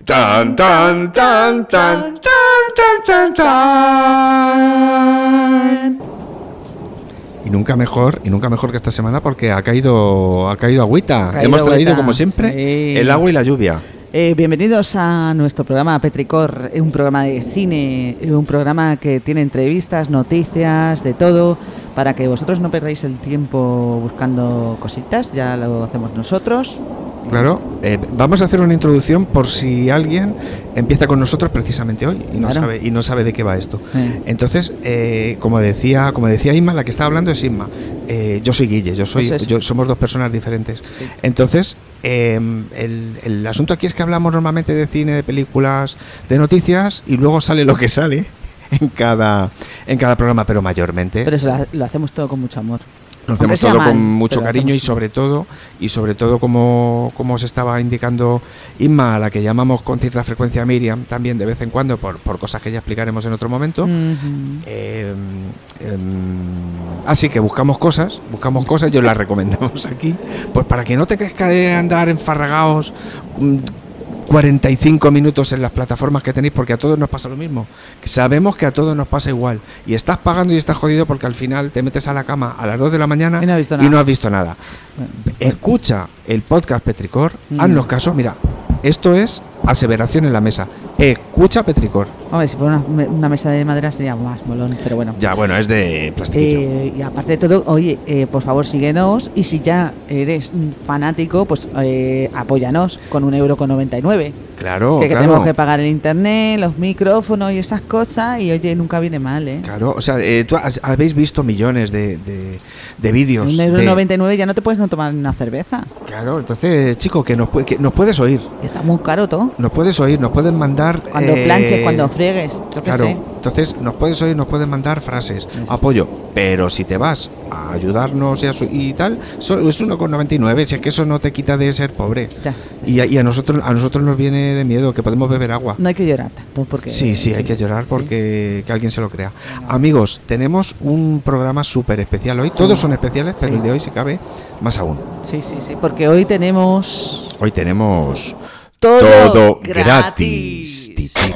Tan, tan, tan, tan, tan, tan, tan. Y nunca mejor que esta semana porque ha caído agüita. Hemos traído, agüita, como siempre, sí, el agua y la lluvia. Bienvenidos a nuestro programa Petricor, un programa de cine, un programa que tiene entrevistas, noticias, de todo, para que vosotros no perdáis el tiempo buscando cositas, ya lo hacemos nosotros. Claro, vamos a hacer una introducción por si alguien empieza con nosotros precisamente hoy y no sabe de qué va esto. Sí. Entonces, como decía Inma, la que está hablando es Inma. Yo soy Guille, somos dos personas diferentes. Sí. Entonces, el asunto aquí es que hablamos normalmente de cine, de películas, de noticias y luego sale lo que sale en cada programa, pero mayormente. Pero eso lo hacemos todo con mucho amor. Lo hacemos todo con mucho cariño y sobre todo como os estaba indicando Inma, a la que llamamos con cierta frecuencia Miriam, también de vez en cuando por cosas que ya explicaremos en otro momento. Así que buscamos cosas y os las recomendamos aquí, pues para que no te crezca de andar enfarragados 45 minutos en las plataformas que tenéis, porque a todos nos pasa lo mismo. Sabemos que a todos nos pasa igual. Y estás pagando y estás jodido porque al final te metes a la cama a las 2 de la mañana y no has visto nada. Escucha el podcast Petricor, haznos caso. Mira, esto es aseveración en la mesa. Escucha Petricor. Hombre, si fuera una mesa de madera sería más molón, pero bueno. Ya, bueno, es de plastiquillo. Y aparte de todo, oye, por favor síguenos, y si ya eres fanático, pues apóyanos con 1,99 €. Claro, que tenemos que pagar el internet, los micrófonos y esas cosas, y oye, nunca viene mal, ¿eh? Claro, o sea, tú habéis visto millones de vídeos. 1,99 € ya no te puedes no tomar una cerveza. Claro, entonces, chico, que nos puedes oír. Está muy caro todo. Nos puedes oír, nos puedes mandar... Cuando planches, cuando friegues, yo claro, qué sé. Entonces nos puedes oír, nos puedes mandar frases, apoyo, pero si te vas a ayudarnos y tal, es 1,99 €, si es que eso no te quita de ser pobre. Ya está. Y a nosotros nos viene de miedo, que podemos beber agua. No hay que llorar tanto, porque... Sí, hay que llorar porque que alguien se lo crea. Amigos, tenemos un programa súper especial hoy, todos son especiales, pero el de hoy, si cabe, más aún. Sí, porque hoy tenemos... Todo gratis.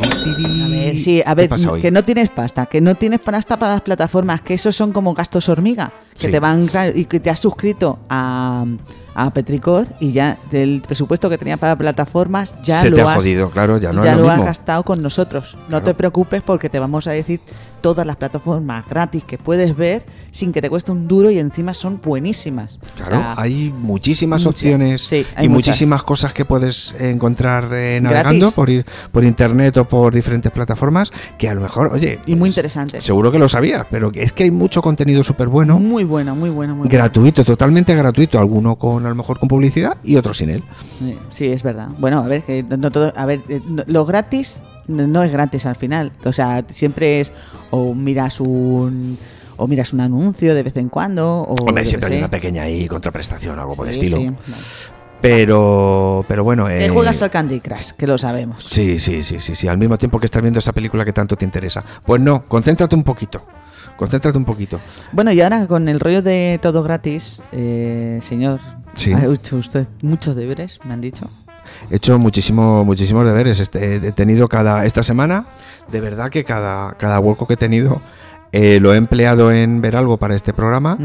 A ver, que no tienes pasta para las plataformas, que esos son como gastos hormiga, que te van y que te has suscrito a Petricor y ya del presupuesto que tenía para plataformas ya se te ha jodido, claro, ya no ya es lo lo mismo. Has gastado con nosotros. No te preocupes, porque te vamos a decir todas las plataformas gratis que puedes ver sin que te cueste un duro, y encima son buenísimas. Claro, hay muchísimas opciones y muchísimas cosas que puedes encontrar navegando por internet o por diferentes plataformas, que a lo mejor, oye, y muy interesantes. Seguro que lo sabías, pero es que hay mucho contenido súper bueno. Muy bueno. Gratuito, totalmente gratuito, alguno a lo mejor con publicidad y otro sin él. Sí, es verdad. Bueno, a ver, lo gratis no es gratis al final. O sea, siempre es o miras un anuncio de vez en cuando, o hombre, siempre hay una pequeña contraprestación, algo por el estilo. Sí. Pero bueno, juegas al Candy Crush, que lo sabemos. Sí, al mismo tiempo que estás viendo esa película que tanto te interesa. Pues no, concéntrate un poquito. Bueno, y ahora con el rollo de todo gratis, señor, ¿ha hecho usted muchos deberes, me han dicho? He hecho muchísimos deberes. He tenido esta semana, de verdad que cada hueco que he tenido lo he empleado en ver algo para este programa.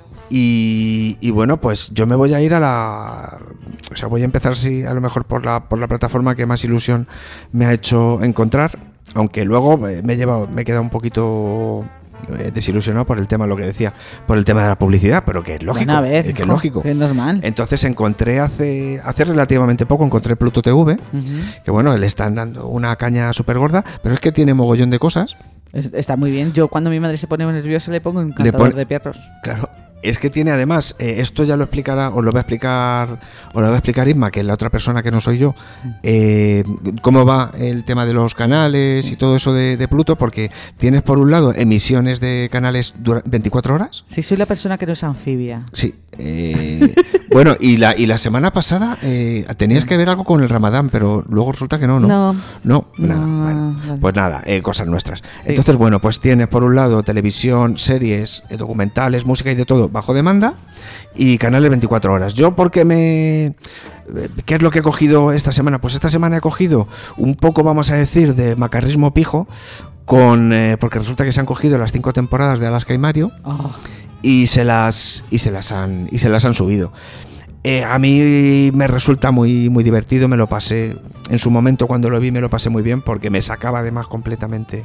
Y bueno, pues yo me voy a ir voy a empezar a lo mejor por la plataforma que más ilusión me ha hecho encontrar, aunque luego me he quedado un poquito desilusionado por el tema, lo que decía, por el tema de la publicidad, pero que es lógico. Bueno, a ver, que es lógico. Que es normal. Entonces encontré hace relativamente poco, encontré Pluto TV, que bueno, le están dando una caña súper gorda, pero es que tiene mogollón de cosas. Está muy bien. Yo cuando mi madre se pone nerviosa le pongo Encantador de Perros. Claro. Es que tiene además, esto ya lo explicará, os lo va a explicar Isma, que es la otra persona que no soy yo, cómo va el tema de los canales y todo eso de Pluto, porque tienes por un lado emisiones de canales 24 horas. Sí, soy la persona que no es anfibia. Sí. Bueno, y la semana pasada tenías que ver algo con el Ramadán, pero luego resulta que no. No, nada. Bueno, pues nada, cosas nuestras. Sí. Entonces, bueno, pues tienes por un lado televisión, series, documentales, música y de todo bajo demanda y canales 24 horas. Yo, ¿qué es lo que he cogido esta semana? Pues esta semana he cogido un poco, vamos a decir, de macarrismo pijo, porque resulta que se han cogido las 5 temporadas de Alaska y Mario y se las han subido. A mí me resulta muy, muy divertido, me lo pasé, en su momento cuando lo vi me lo pasé muy bien porque me sacaba además completamente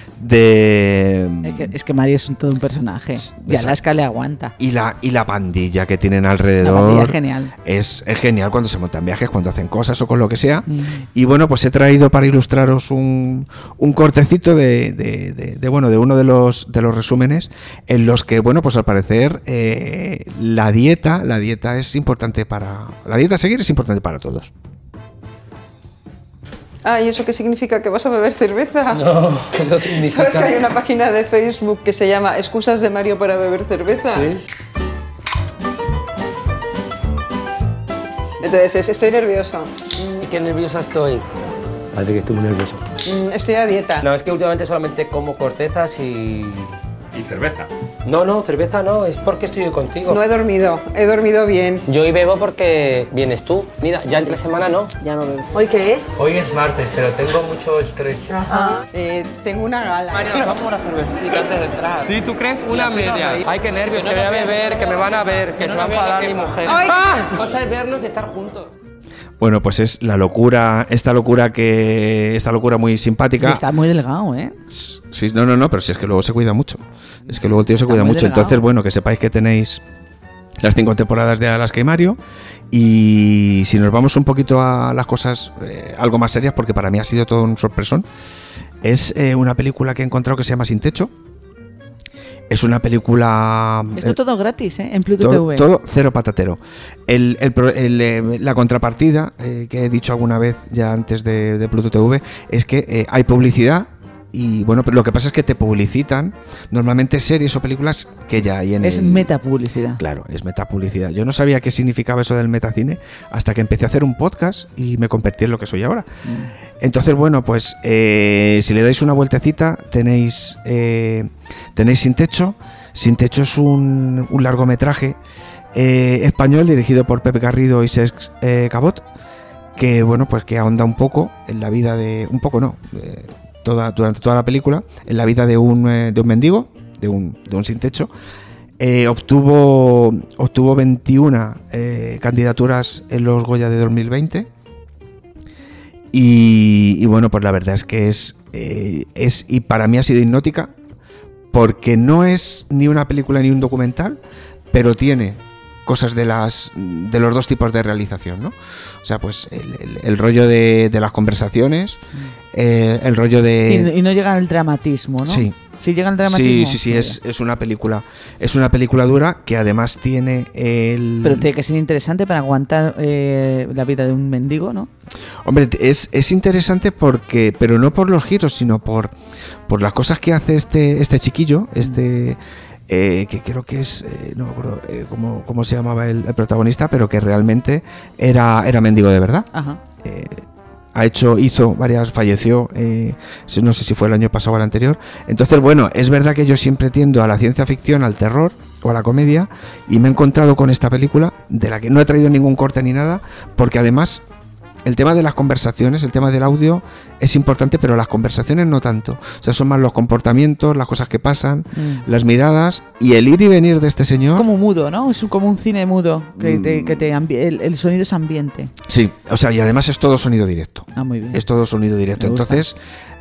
Es que Mario es todo un personaje y Alaska le aguanta. Y la pandilla que tienen alrededor. La pandilla es genial. Es genial cuando se montan viajes, cuando hacen cosas o con lo que sea. Y bueno, pues he traído para ilustraros un cortecito de uno de los resúmenes en los que, bueno, pues al parecer la dieta es importante la dieta a seguir es importante para todos. Ah, ¿y eso qué significa? ¿Que vas a beber cerveza? No, no significa... ¿Sabes que hay una página de Facebook que se llama Excusas de Mario para beber cerveza? Sí. Entonces, estoy nervioso. ¿Qué nerviosa estoy? Parece que estoy muy nervioso. Estoy a dieta. No, es que últimamente solamente como cortezas y cerveza. No, cerveza no, es porque estoy contigo. No he dormido bien. Yo hoy bebo porque vienes tú. Mira, ya entre semana no, ya no bebo. ¿Hoy qué es? Hoy es martes, pero tengo mucho estrés. Ajá. Tengo una gala. Mario, nos vamos a una cervecita antes de entrar. ¿Sí, tú crees? Una media. Ay, qué nervios, que voy a beber, que me van a ver, que se va a enfadar mi mujer. ¡Ah! Cosa es vernos y estar juntos. Bueno, pues es esta locura muy simpática. Está muy delgado, ¿eh? Sí, no, pero si es que luego se cuida mucho. Es que luego el tío se cuida mucho. Delgado. Entonces, bueno, que sepáis que tenéis las 5 temporadas de Alaska y Mario. Y si nos vamos un poquito a las cosas algo más serias, porque para mí ha sido todo un sorpresón, es una película que he encontrado que se llama Sin Techo. Es una película... Esto todo gratis, ¿eh? En Pluto TV. Todo cero patatero. La contrapartida, que he dicho alguna vez ya antes de Pluto TV, es que hay publicidad y, bueno, pero lo que pasa es que te publicitan normalmente series o películas que ya hay en Es metapublicidad. Claro, es metapublicidad. Yo no sabía qué significaba eso del metacine hasta que empecé a hacer un podcast y me convertí en lo que soy ahora. Entonces, bueno, pues si le dais una vueltecita tenéis Sin Techo. Sin Techo es un largometraje español dirigido por Pep Garrido y Cesc Cabot, que, bueno, pues que ahonda un poco en la vida durante toda la película, en la vida de un mendigo, de un sin techo. Obtuvo 21 candidaturas en los Goya de 2020 y bueno, pues la verdad es que es y para mí ha sido hipnótica porque no es ni una película ni un documental, pero tiene cosas de los dos tipos de realización, ¿no? O sea, pues el rollo de las conversaciones, el rollo de... Sí, y no llega al dramatismo, ¿no? Sí. Sí llega al dramatismo. Sí, es una película dura que además tiene el... Pero tiene que ser interesante para aguantar la vida de un mendigo, ¿no? Hombre, es interesante pero no por los giros, sino por las cosas que hace este chiquillo, que creo que es, no me acuerdo cómo se llamaba el protagonista, pero que realmente era mendigo de verdad. Ajá. Falleció, no sé si fue el año pasado o el anterior. Entonces, bueno, es verdad que yo siempre tiendo a la ciencia ficción, al terror o a la comedia, y me he encontrado con esta película, de la que no he traído ningún corte ni nada, porque además el tema de las conversaciones, el tema del audio es importante, pero las conversaciones no tanto. O sea, son más los comportamientos, las cosas que pasan, las miradas y el ir y venir de este señor. Es como mudo, ¿no? Es como un cine mudo, el sonido es ambiente. Sí, o sea, y además es todo sonido directo. Ah, muy bien. Es todo sonido directo. Entonces,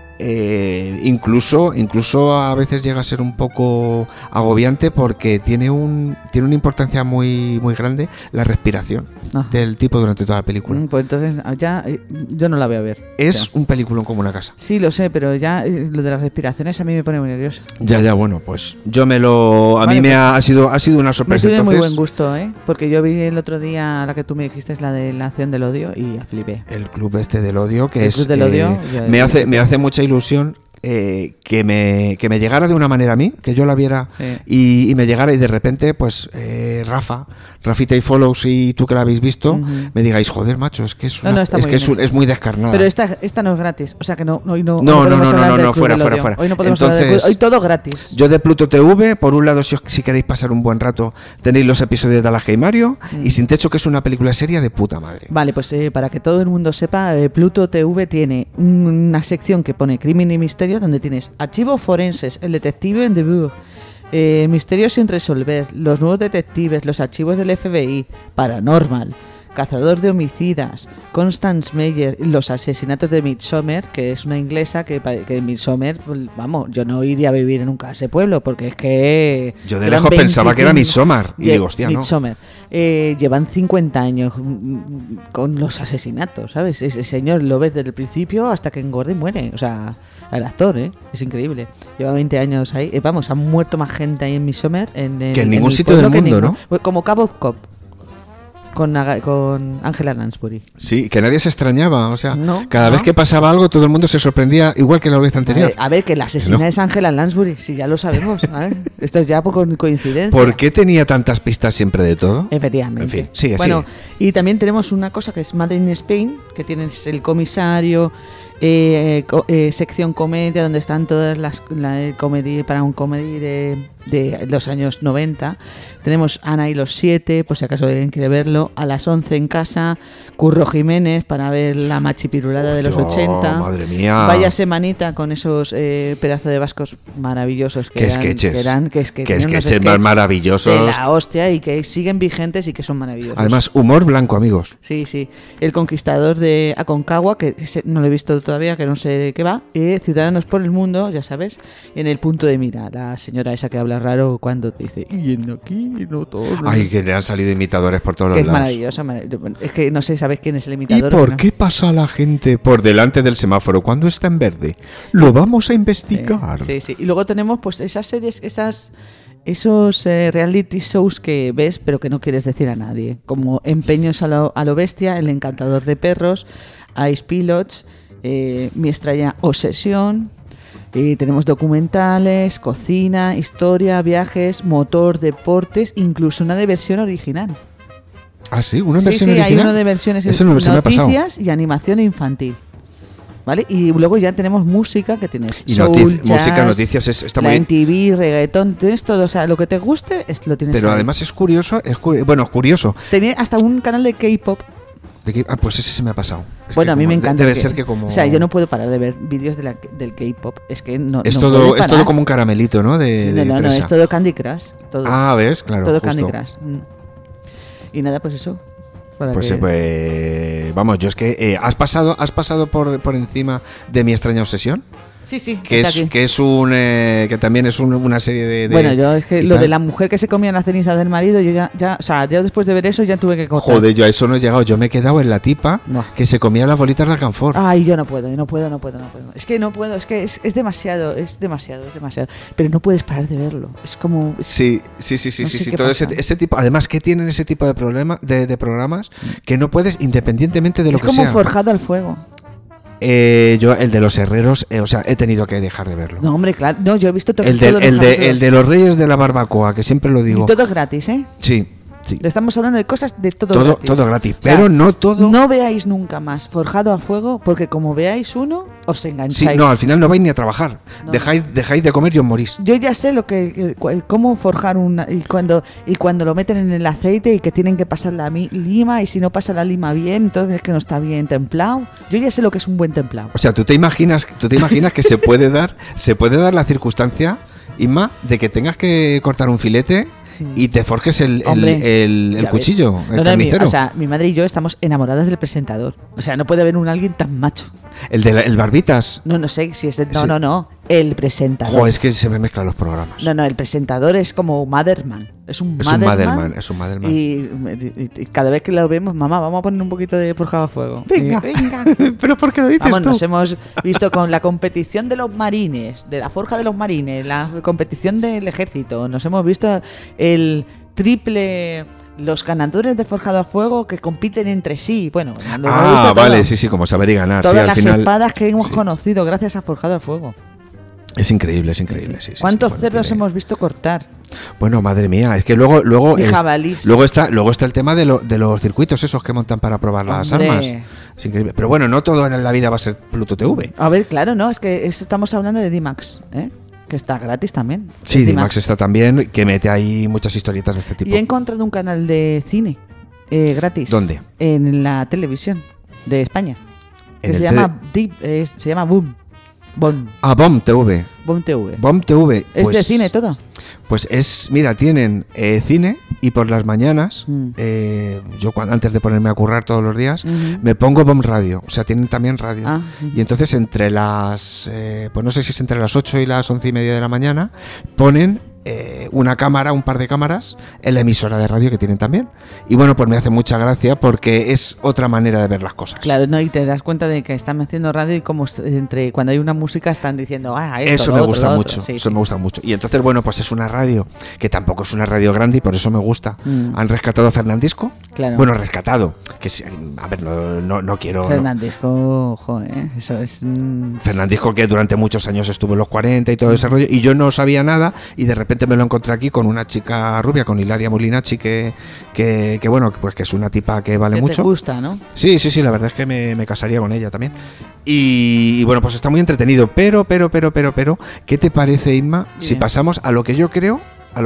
incluso a veces llega a ser un poco agobiante porque tiene una importancia muy, muy grande la respiración del tipo durante toda la película. Pues entonces ya yo no la voy a ver. Es un peliculón como una casa. Sí, lo sé, pero ya lo de las respiraciones a mí me pone muy nervioso. Ya, bueno, pues ha sido una sorpresa. Me tiene muy buen gusto, porque yo vi el otro día la que tú me dijiste, es la de la acción del odio y flipé. El club del odio, que el club del odio, me hace mucha ilusión que me llegara de una manera a mí, que yo la viera y me llegara y de repente, pues Rafita y Follow, si tú que la habéis visto, me digáis, joder, macho, es que es muy descarnada. Pero esta no es gratis, o sea que no, fuera. Hoy no podemos hablar hoy todo gratis. Yo de Pluto TV, por un lado, si queréis pasar un buen rato, tenéis los episodios de Alaska y Mario, y Sin Techo, que es una película seria de puta madre. Vale, pues para que todo el mundo sepa, Pluto TV tiene una sección que pone Crimen y Misterio, donde tienes archivos forenses, el detective en debut, misterios sin resolver, los nuevos detectives, los archivos del FBI, Paranormal, Cazador de homicidas, Constance Meyer, los asesinatos de Midsommar, que es una inglesa que Midsommar, vamos, yo no iría a vivir nunca a ese pueblo, porque es que... Yo de lejos pensaba que era Midsommar, y digo, hostia, Midsommar. Llevan 50 años con los asesinatos, ¿sabes? Ese señor lo ves desde el principio hasta que engorda y muere, o sea... El actor, es increíble. Lleva 20 años ahí. Vamos, han muerto más gente ahí en Midsommar. Que en ningún sitio del mundo, ¿no? Como Cabot Cop. Con Angela Lansbury. Sí, que nadie se extrañaba. O sea, cada vez que pasaba algo, todo el mundo se sorprendía, igual que la vez anterior. A ver, que la asesina es Angela Lansbury, si ya lo sabemos. Esto es ya por coincidencia. ¿Por qué tenía tantas pistas siempre de todo? Efectivamente. En fin, sigue. Y también tenemos una cosa que es Made in Spain, que tienes el comisario, sección comedia, donde están todas las comedy para un comedy de los años 90. Tenemos Ana y los 7, por si acaso alguien quiere verlo, a las 11 en casa, Curro Jiménez para ver la machipirulada de los 80. Madre mía. Vaya semanita con esos pedazos de vascos maravillosos que sketches más maravillosos de la hostia y que siguen vigentes y que son maravillosos. Además, humor blanco, amigos. Sí. El Conquistador de Aconcagua, que no lo he visto todavía, que no sé de qué va. Ciudadanos por el Mundo, ya sabes, en El Punto de Mira, la señora esa que habla raro cuando te dice, y en aquí no todo. Ay, que le han salido imitadores por todos los lados. Es maravilloso. Es que no sé, ¿sabes quién es el imitador? ¿Y por qué pasa la gente por delante del semáforo cuando está en verde? Lo vamos a investigar. Sí. Y luego tenemos pues esas series, esos reality shows que ves pero que no quieres decir a nadie, como Empeños a lo bestia, El encantador de perros, Ice Pilots, Mi extraña obsesión. Tenemos documentales, cocina, historia, viajes, motor, deportes, incluso una de versión original. Ah, sí, una versión original. Sí, hay una de versiones noticias y animación infantil. ¿Vale? Y luego ya tenemos música, que tienes soul, jazz, música, noticias, está muy bien. MTV, reggaetón, tienes todo, o sea, lo que te guste, lo tienes. Pero ahí. Además es curioso. Tenía hasta un canal de K-pop. Pues ese se me ha pasado. A mí me encanta. Debe ser que como... O sea, yo no puedo parar de ver vídeos del K-pop. Es que no. Es todo como un caramelito, ¿no? No, es todo Candy Crush. Todo. ¿Ves? Claro. Todo justo. Candy Crush. Y nada, pues eso. Vamos, yo es que has pasado por encima de Mi extraña obsesión. Sí, que también es una serie de bueno, yo es que lo de la mujer que se comía la ceniza del marido, yo ya después de ver eso ya tuve que cortar. Joder, yo a eso no he llegado, yo me he quedado en la tipa que se comía las bolitas de alcanfor. Ay, yo no puedo. Es que no puedo, es que es demasiado. Pero no puedes parar de verlo. Es como... Sí. Todo ese tipo, además que tienen ese tipo de programas que no puedes, independientemente de lo que sea. Es como Forjado al fuego. Yo el de los herreros, he tenido que dejar de verlo. No, hombre, claro. No, yo he visto todo el de los reyes de la barbacoa, que siempre lo digo. Y todo es gratis, ¿eh? Sí. Le estamos hablando de cosas de todo gratis. Todo gratis, pero o sea, no todo. No veáis nunca más Forjado a fuego, porque como veáis uno, os engancháis. Sí, no, al final no vais ni a trabajar. No. Dejáis de comer y os morís. Yo ya sé cómo forjar una y cuando lo meten en el aceite y que tienen que pasar la lima, y si no pasa la lima bien, entonces es que no está bien templado. Yo ya sé lo que es un buen templado. O sea, tú te imaginas que se puede dar la circunstancia, Inma, de que tengas que cortar un filete y te forjes el cuchillo, el carnicero. Mi madre y yo estamos enamoradas del presentador. O sea, no puede haber alguien tan macho. El Barbitas. No sé si es... No. El presentador. Joder, es que se me mezclan los programas. No, el presentador es como Motherman. Es un Motherman. Y cada vez que lo vemos, mamá, vamos a poner un poquito de Forjado a fuego. Venga. ¿Pero por qué lo dices tú? Nos hemos visto con la competición de los marines, de la forja de los marines, la competición del ejército. Nos hemos visto el triple... Los ganadores de Forjado a Fuego que compiten entre sí. Bueno, vale, sí, como saber y ganar. Todas sí, las final, espadas que hemos conocido gracias a Forjado a Fuego. Es increíble, sí. ¿Cuántos cerdos hemos visto cortar? Bueno, madre mía, es que luego está el tema de los circuitos esos que montan para probar las armas. Es increíble. Pero bueno, no todo en la vida va a ser Pluto TV. A ver, claro, no, es que estamos hablando de D-Max, que está gratis también. Sí, D-Max está también, que mete ahí muchas historietas de este tipo. Y he encontrado un canal de cine gratis. ¿Dónde? En la televisión de España. Que se llama Boom. BOM TV. BOM TV. BOM TV. ¿Es de cine todo? Pues mira, tienen cine y por las mañanas, yo antes de ponerme a currar todos los días, me pongo BOM Radio. O sea, tienen también radio. Y entonces entre las, pues no sé si es entre las 8 y las 11:30 de la mañana, ponen una cámara, un par de cámaras en la emisora de radio que tienen también. Y bueno, pues me hace mucha gracia porque es otra manera de ver las cosas. Claro, no, y te das cuenta de que están haciendo radio y como cuando hay una música están diciendo, esto, eso me gusta mucho, eso me gusta mucho. Y entonces, bueno, pues es una radio que tampoco es una radio grande y por eso me gusta. Han rescatado a Fernandisco. Claro. Bueno, rescatado. Que a ver, no quiero. Fernandisco, eso es. Fernandisco, que durante muchos años estuvo en los 40 y todo ese rollo, y yo no sabía nada, y de repente me lo encontré aquí con una chica rubia, con Hilaria Molinacci, que bueno, pues que es una tipa que vale mucho. Te gusta, ¿no? Sí, la verdad es que me casaría con ella también. Y bueno, pues está muy entretenido. Pero, ¿qué te parece, Inma, si pasamos a lo que yo creo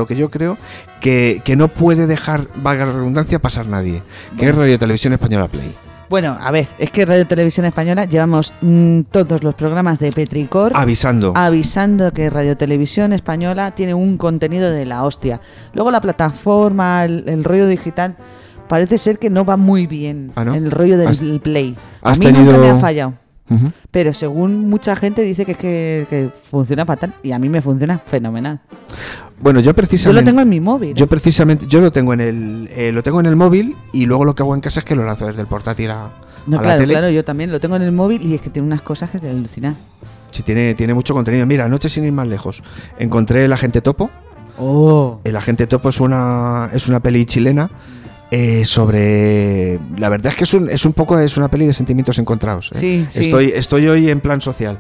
que no puede dejar, valga la redundancia, pasar nadie, que es Radio Televisión Española Play? Bueno, a ver, es que Radio Televisión Española llevamos todos los programas de Petricor avisando que Radio Televisión Española tiene un contenido de la hostia. Luego la plataforma, el rollo digital, parece ser que no va muy bien. ¿Ah, no? El rollo del Play. A mí nunca me ha fallado. Pero según mucha gente dice que funciona fatal, y a mí me funciona fenomenal. Bueno, yo lo tengo en mi móvil. Yo lo tengo en el móvil, y luego lo que hago en casa es que lo lanzo desde el portátil a la tele. Claro, yo también lo tengo en el móvil, y es que tiene unas cosas que te alucinan. Sí, tiene mucho contenido. Mira, anoche, sin ir más lejos, encontré El Agente Topo. El Agente Topo es una peli chilena. Sobre, la verdad es que es una peli de sentimientos encontrados. Sí. Estoy hoy en plan social.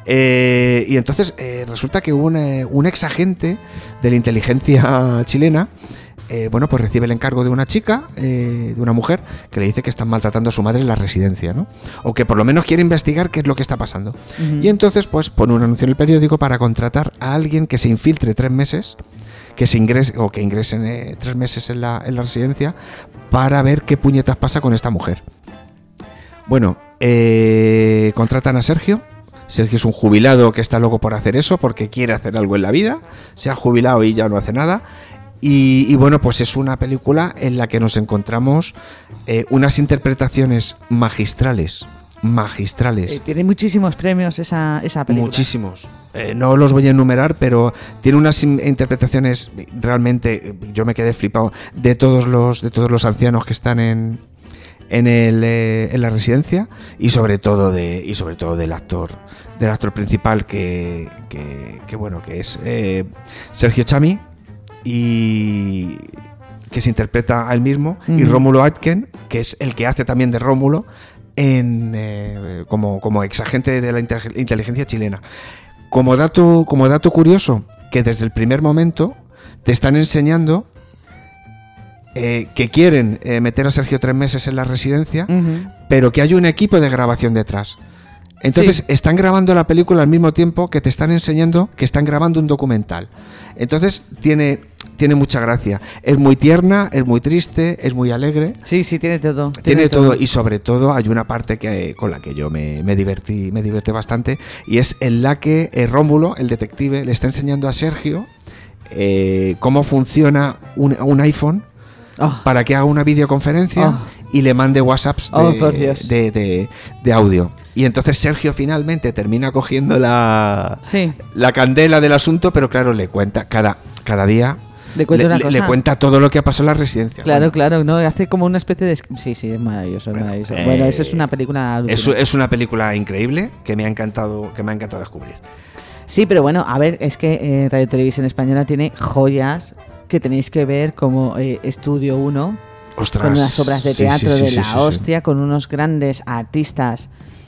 Y entonces resulta que un ex agente de la inteligencia chilena, bueno, pues recibe el encargo de una chica, de una mujer, que le dice que están maltratando a su madre en la residencia, ¿no? O que por lo menos quiere investigar qué es lo que está pasando. Y entonces, pues pone un anuncio en el periódico para contratar a alguien que se infiltre 3 meses, que ingresen 3 meses en la residencia, para ver qué puñetas pasa con esta mujer. Bueno, contratan a Sergio. Sergio es un jubilado que está loco por hacer eso, porque quiere hacer algo en la vida. Se ha jubilado y ya no hace nada. Y bueno, pues es una película en la que nos encontramos unas interpretaciones magistrales. Tiene muchísimos premios esa película. Muchísimos. No los voy a enumerar, pero tiene unas interpretaciones realmente, yo me quedé flipado, de todos los ancianos que están en la residencia, y sobre todo del actor principal que es Sergio Chami, y que se interpreta a él mismo, y Rómulo Aitken, que es el que hace también de Rómulo como exagente de la inteligencia chilena. Como dato curioso, que desde el primer momento te están enseñando que quieren meter a Sergio 3 meses en la residencia, pero que hay un equipo de grabación detrás. Entonces están grabando la película al mismo tiempo que te están enseñando que están grabando un documental. Entonces tiene mucha gracia. Es muy tierna, es muy triste, es muy alegre. Sí, tiene todo. Tiene todo, y sobre todo hay una parte con la que yo me divertí bastante, y es en la que Rómulo, el detective, le está enseñando a Sergio cómo funciona un iPhone para que haga una videoconferencia y le mande WhatsApps de audio. Y entonces Sergio finalmente termina cogiendo la candela del asunto, pero claro, le cuenta cada día. Le cuenta todo lo que ha pasado en la residencia. Claro, ¿no? Hace como una especie de... Sí, es maravilloso. Bueno, eso es una película... Es una película increíble que me ha encantado descubrir. Sí, pero bueno, a ver, es que Radio Televisión Española tiene joyas que tenéis que ver, como Estudio 1, Ostras, con unas obras de teatro de la hostia, con unos grandes artistas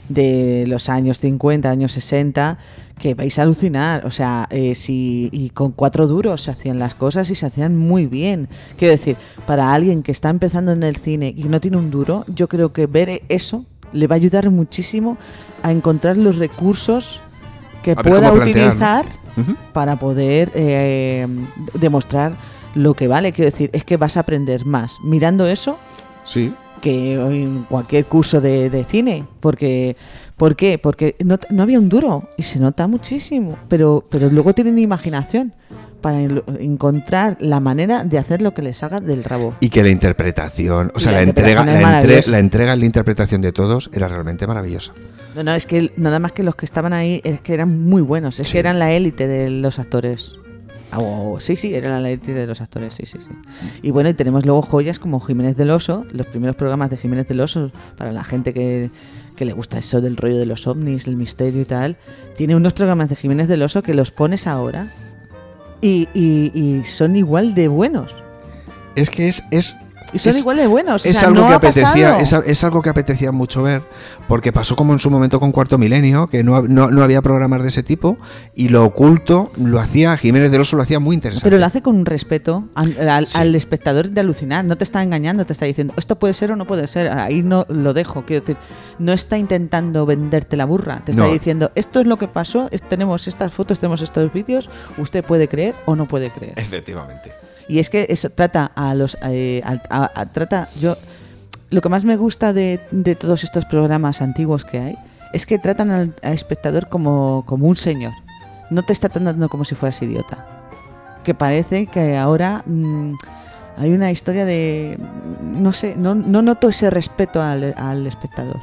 de los años 50, años 60, que vais a alucinar. O sea, y con 4 duros se hacían las cosas y se hacían muy bien. Quiero decir, para alguien que está empezando en el cine y no tiene un duro, yo creo que ver eso le va a ayudar muchísimo a encontrar los recursos que pueda utilizar, ¿no? Para poder demostrar lo que vale. Quiero decir, es que vas a aprender más mirando eso. Sí. Que en cualquier curso de cine. ¿Por qué? Porque no había un duro y se nota muchísimo, pero luego tienen imaginación para encontrar la manera de hacer lo que les salga del rabo. Y que la interpretación, o sea, la entrega en la interpretación de todos era realmente maravillosa. No, es que nada más que los que estaban ahí es que eran muy buenos, es que eran la élite de los actores. Sí, era la élite de los actores, sí. Y bueno, y tenemos luego joyas como Jiménez del Oso, los primeros programas de Jiménez del Oso, para la gente que le gusta eso del rollo de los ovnis, el misterio y tal. Tiene unos programas de Jiménez del Oso que los pones ahora y son igual de buenos. Es que y son igual de buenos. Es algo que apetecía, es algo que apetecía mucho ver, porque pasó como en su momento con Cuarto Milenio, que no había programas de ese tipo, y lo oculto lo hacía Jiménez del Oso, lo hacía muy interesante. Pero lo hace con un respeto al espectador de alucinar. No te está engañando, te está diciendo esto puede ser o no puede ser. Ahí no lo dejo. Quiero decir, no está intentando venderte la burra. Te está diciendo esto es lo que pasó. Tenemos estas fotos, tenemos estos vídeos. Usted puede creer o no puede creer. Efectivamente. Y es que eso trata yo lo que más me gusta de todos estos programas antiguos que hay es que tratan al espectador como un señor. No te está tratando como si fueras idiota. Que parece que ahora hay una historia de no sé, no noto ese respeto al espectador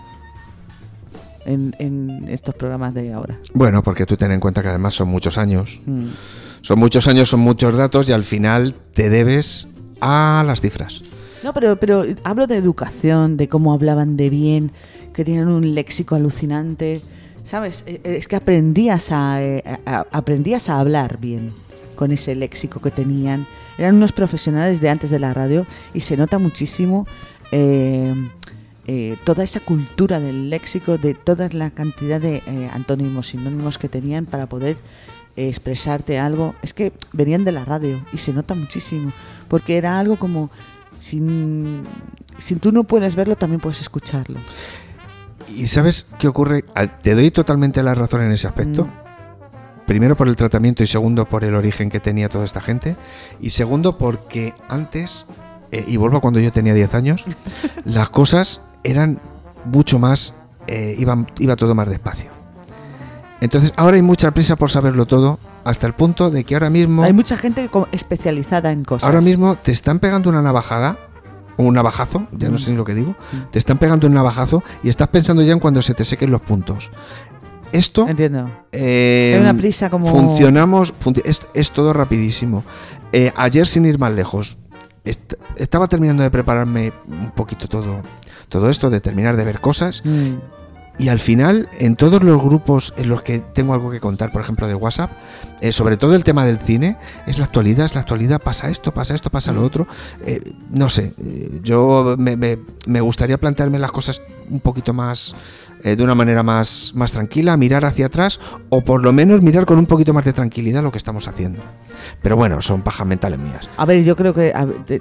en estos programas de ahora. Bueno, porque tú ten en cuenta que además son muchos años. Son muchos años, son muchos datos y al final te debes a las cifras. No, pero hablo de educación, de cómo hablaban de bien, que tenían un léxico alucinante, ¿sabes? Es que aprendías a hablar bien con ese léxico que tenían. Eran unos profesionales de antes de la radio y se nota muchísimo toda esa cultura del léxico, de toda la cantidad de antónimos, sinónimos que tenían para poder expresarte algo. Es que venían de la radio y se nota muchísimo, porque era algo como si tú no puedes verlo, también puedes escucharlo. ¿Y sabes qué ocurre? Te doy totalmente la razón en ese aspecto. Primero por el tratamiento y segundo por el origen que tenía toda esta gente, y segundo porque antes, y vuelvo a cuando yo tenía 10 años, las cosas eran mucho más, iba todo más despacio. Entonces ahora hay mucha prisa por saberlo todo, hasta el punto de que ahora mismo... Hay mucha gente especializada en cosas. Ahora mismo te están pegando una navajada, o un navajazo, ya no sé ni lo que digo, te están pegando un navajazo y estás pensando ya en cuando se te sequen los puntos. Esto... Entiendo. Hay una prisa como... Es todo rapidísimo. Ayer, sin ir más lejos, estaba terminando de prepararme un poquito todo esto, de terminar de ver cosas... Y al final, en todos los grupos en los que tengo algo que contar, por ejemplo de WhatsApp, sobre todo el tema del cine, es la actualidad, pasa esto, pasa lo otro. No sé, yo me gustaría plantearme las cosas un poquito más, de una manera más tranquila, mirar hacia atrás, o por lo menos mirar con un poquito más de tranquilidad lo que estamos haciendo. Pero bueno, son pajas mentales mías. A ver, yo creo que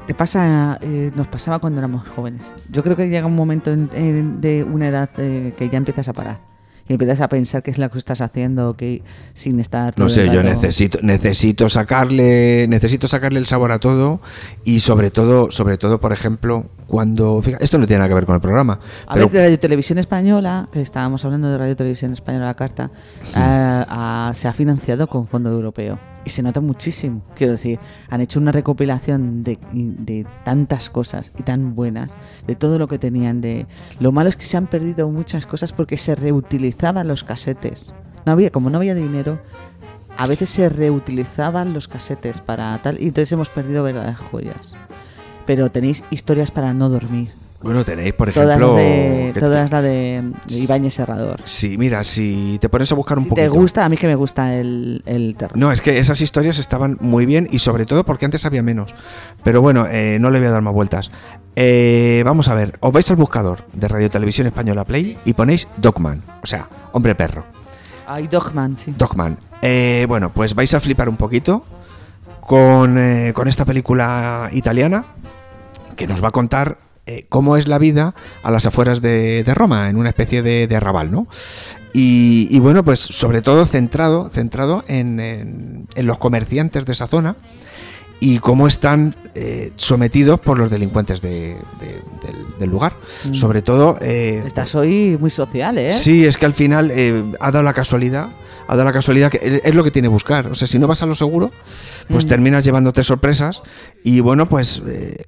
nos pasaba cuando éramos jóvenes. Yo creo que llega un momento de una edad que ya empiezas a parar y empiezas a pensar qué es lo que estás haciendo, que sin estar... No sé, yo necesito sacarle el sabor a todo, y sobre todo, por ejemplo, cuando... Fíjate, esto no tiene nada que ver con el programa. Ver, de Radio Televisión Española, que estábamos hablando de Radio Televisión Española, la carta, se ha financiado con fondo europeo. Y se nota muchísimo. Quiero decir, han hecho una recopilación de tantas cosas y tan buenas, de todo lo que tenían. Lo malo es que se han perdido muchas cosas porque se reutilizaban los casetes. Como no había dinero, a veces se reutilizaban los casetes para tal, y entonces hemos perdido verdaderas joyas. Pero tenéis historias para no dormir. Bueno, tenéis, por ejemplo... Todas las de Ibáñez Serrador. Sí, mira, si te pones a buscar un poquito... ¿Te gusta? A mí que me gusta el terror. No, es que esas historias estaban muy bien y sobre todo porque antes había menos. Pero bueno, no le voy a dar más vueltas. Vamos a ver, os vais al buscador de Radio Televisión Española Play y ponéis Dogman, o sea, hombre perro. Ay, Dogman, sí. Dogman. Bueno, pues vais a flipar un poquito con esta película italiana que nos va a contar cómo es la vida a las afueras de Roma, en una especie de arrabal, ¿no? Y bueno, pues sobre todo centrado en los comerciantes de esa zona y cómo están sometidos por los delincuentes del lugar. Sobre todo... Estás hoy muy social, ¿eh? Sí, es que al final ha dado la casualidad que es lo que tiene buscar. O sea, si no vas a lo seguro, pues terminas llevándote sorpresas. Y bueno, pues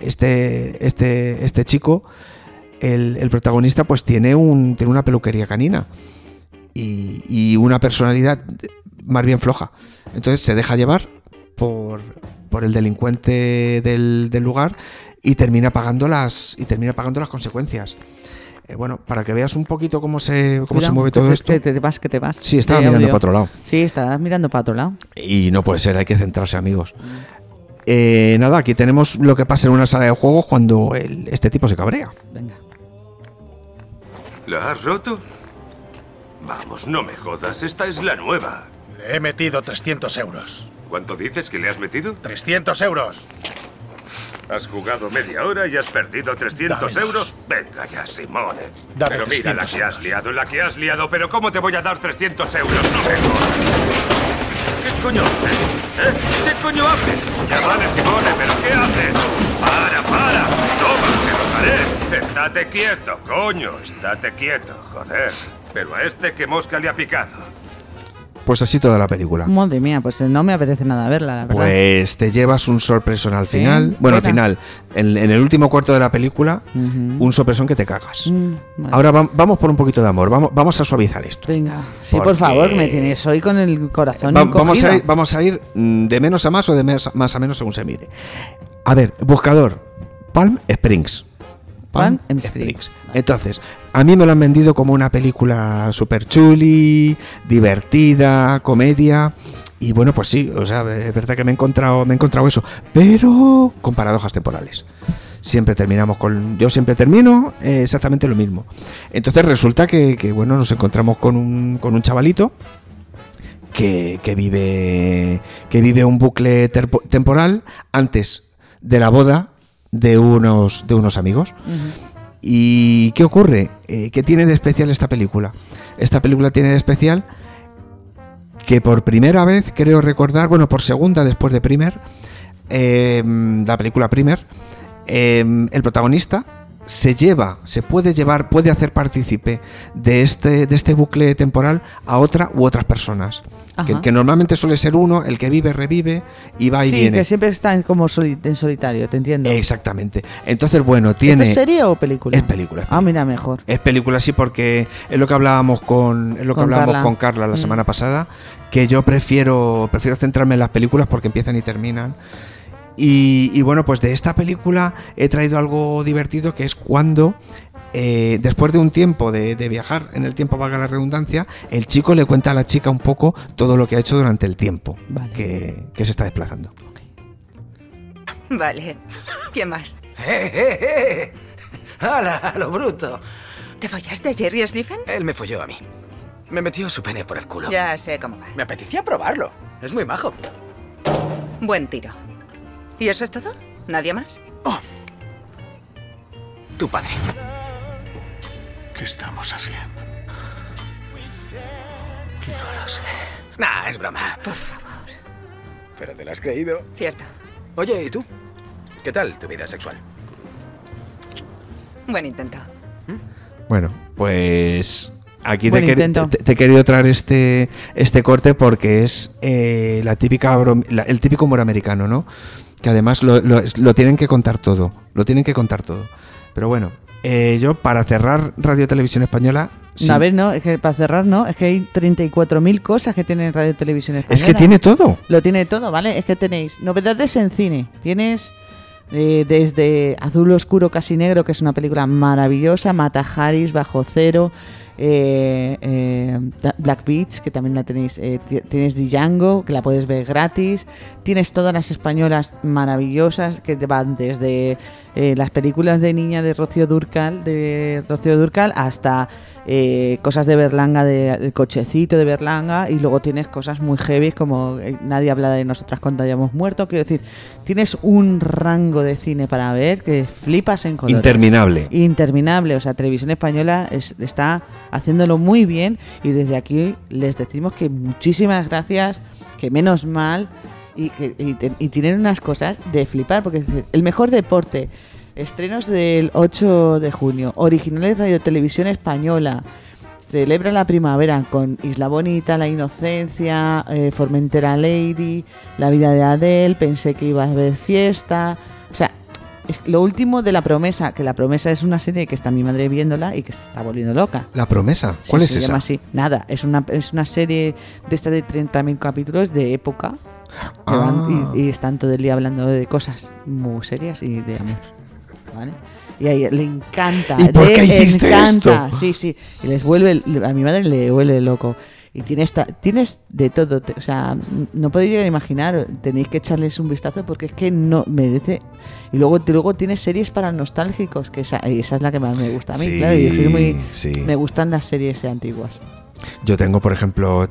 este chico, el protagonista, pues tiene una peluquería canina y una personalidad más bien floja. Entonces se deja llevar por el delincuente del lugar y termina pagando las consecuencias. Bueno, para que veas un poquito cómo se mueve todo esto. Que te vas. Sí, estaba mirando para otro lado. Sí, estabas mirando para otro lado. Y no puede ser, hay que centrarse, amigos. Nada, aquí tenemos lo que pasa en una sala de juegos cuando este tipo se cabrea. Venga. ¿La has roto? Vamos, no me jodas, esta es la nueva. Le he metido 300 euros. ¿Cuánto dices que le has metido? 300 euros. Has jugado media hora y has perdido 300 euros. Venga ya, Simone. Dame pero mira la que euros. has liado. Pero ¿cómo te voy a dar 300 euros? No me jodas. ¿Qué coño haces? ¿Qué coño haces? Ya vale, Simone, pero ¿qué haces? ¡Para! ¡Toma, te lo haré! Estate quieto, coño. Estate quieto, joder. Pero a este, ¿qué mosca le ha picado? Pues así toda la película. Madre mía, pues no me apetece nada verla, la verdad. Pues te llevas un sorpresón al final. Bueno, al final, en el último cuarto de la película, un sorpresón que te cagas. Vale. Ahora vamos por un poquito de amor. Vamos a suavizar esto. Venga, sí, por favor, me tienes hoy con el corazón vamos a ir de menos a más o de más a menos según se mire. A ver, buscador, Palm Springs. Palm Springs. Entonces, a mí me lo han vendido como una película super chuli, divertida, comedia. Y bueno, pues sí, o sea, es verdad que me he encontrado eso, pero con paradojas temporales. Yo siempre termino exactamente lo mismo. Entonces resulta que bueno, nos encontramos con un chavalito que vive un bucle temporal antes de la boda de unos amigos. ¿Y qué ocurre? ¿Qué tiene de especial esta película? Esta película tiene de especial que por primera vez, creo recordar, bueno, por segunda después de Primer, la película Primer, el protagonista puede hacer partícipe de este bucle temporal a otra u otras personas. Que normalmente suele ser uno, el que vive, revive y va y viene. Sí, que siempre está como en solitario, te entiendo. Exactamente. Entonces, bueno, tiene... ¿Es serie o película? Es película. Ah, mira, mejor. Es película, sí, porque es lo que hablábamos con Carla la semana pasada, que yo prefiero centrarme en las películas porque empiezan y terminan. Y bueno, pues de esta película he traído algo divertido, que es cuando, después de un tiempo de viajar en el tiempo, valga la redundancia, el chico le cuenta a la chica un poco todo lo que ha hecho durante el tiempo que se está desplazando. Vale. ¿Quién más? ¡Hala, a lo bruto! ¿Te follaste a Jerry Sliffen? Él me folló a mí. Me metió su pene por el culo. Ya sé cómo va. Me apetecía probarlo. Es muy majo. Buen tiro. ¿Y eso es todo? ¿Nadie más? Oh. Tu padre. ¿Qué estamos haciendo? No lo sé. Nah, es broma. Por favor. ¿Pero te lo has creído? Cierto. Oye, ¿y tú? ¿Qué tal tu vida sexual? Buen intento. Bueno, pues... Aquí te he querido traer este corte porque es el típico humor americano, ¿no? Que además lo tienen que contar todo. Pero bueno, yo para cerrar Radio Televisión Española... Sí. A ver, no, es que para cerrar no, es que hay 34.000 cosas que tiene Radio Televisión Española. Es que tiene todo. Lo tiene todo, ¿vale? Es que tenéis novedades en cine, tienes desde Azul Oscuro Casi Negro, que es una película maravillosa, Mata Haris, Bajo Cero, Black Beach, que también la tenéis, tienes Django, que la puedes ver gratis, tienes todas las españolas maravillosas que van desde las películas de niña de Rocío Dúrcal hasta cosas de Berlanga, del cochecito de Berlanga, y luego tienes cosas muy heavy como Nadie habla de nosotras cuando hayamos muerto. Quiero decir, tienes un rango de cine para ver que flipas en colores. Interminable, o sea, Televisión Española está haciéndolo muy bien, y desde aquí les decimos que muchísimas gracias, que menos mal, y tienen unas cosas de flipar, porque el mejor deporte, estrenos del 8 de junio, originales Radio Televisión Española, celebra la primavera con Isla Bonita, La Inocencia, Formentera Lady, La vida de Adele, Pensé que iba a haber fiesta, o sea, lo último de La Promesa, que La Promesa es una serie que está mi madre viéndola y que se está volviendo loca. ¿La Promesa? ¿Cuál es esa? Se llama así. Nada, es una serie de esta de 30.000 capítulos de época, y están todo el día hablando de cosas muy serias y de amor, ¿vale? Y a ella le encanta. ¿Y por qué hiciste esto? Sí, y a mi madre le vuelve loco. Y tienes de todo, o sea, no podéis llegar a imaginar, tenéis que echarles un vistazo porque es que no merece. Y luego tienes series para nostálgicos, que esa es la que más me gusta a mí, claro, y me gustan las series antiguas. Yo tengo, por ejemplo,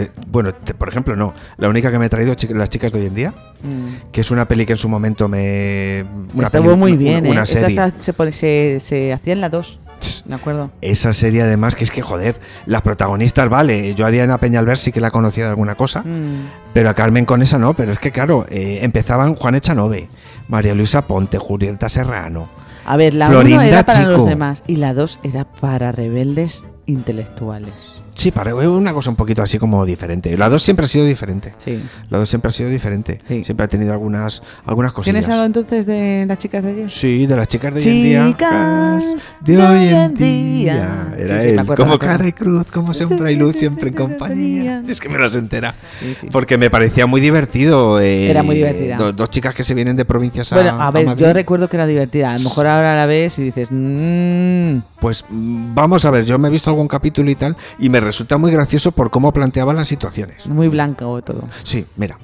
la única que me he traído es Las chicas de hoy en día, que es una peli que en su momento estuvo muy bien, una serie. Esa se hacía en la 2. Me acuerdo. Esa serie, además, que es que, joder, las protagonistas, vale, yo a Diana Peñalver sí que la conocía de alguna cosa, pero a Carmen Conesa no, pero es que, claro, empezaban Juan Echanove, María Luisa Ponte, Julieta Serrano. A ver, la 1 era para los demás y la 2 era para rebeldes intelectuales. Sí, para una cosa un poquito así como diferente. La 2 siempre ha sido diferente. Sí. La 2 siempre ha sido diferente. Sí. Siempre ha tenido algunas cosillas. ¿Tienes algo entonces de las chicas de ayer? Sí, de las chicas de hoy en día. Chicas de hoy en día. Era él. Como cara y cruz, como sombra y luz, siempre en compañía. Si es que me los entera. Sí. Porque me parecía muy divertido. Era muy divertida. Dos chicas que se vienen de provincias a ver, yo recuerdo que era divertida. A lo mejor ahora la ves y dices... Pues vamos a ver, yo me he visto algún capítulo y tal, y me resulta muy gracioso por cómo planteaban las situaciones. Muy blanco todo. Sí, mira.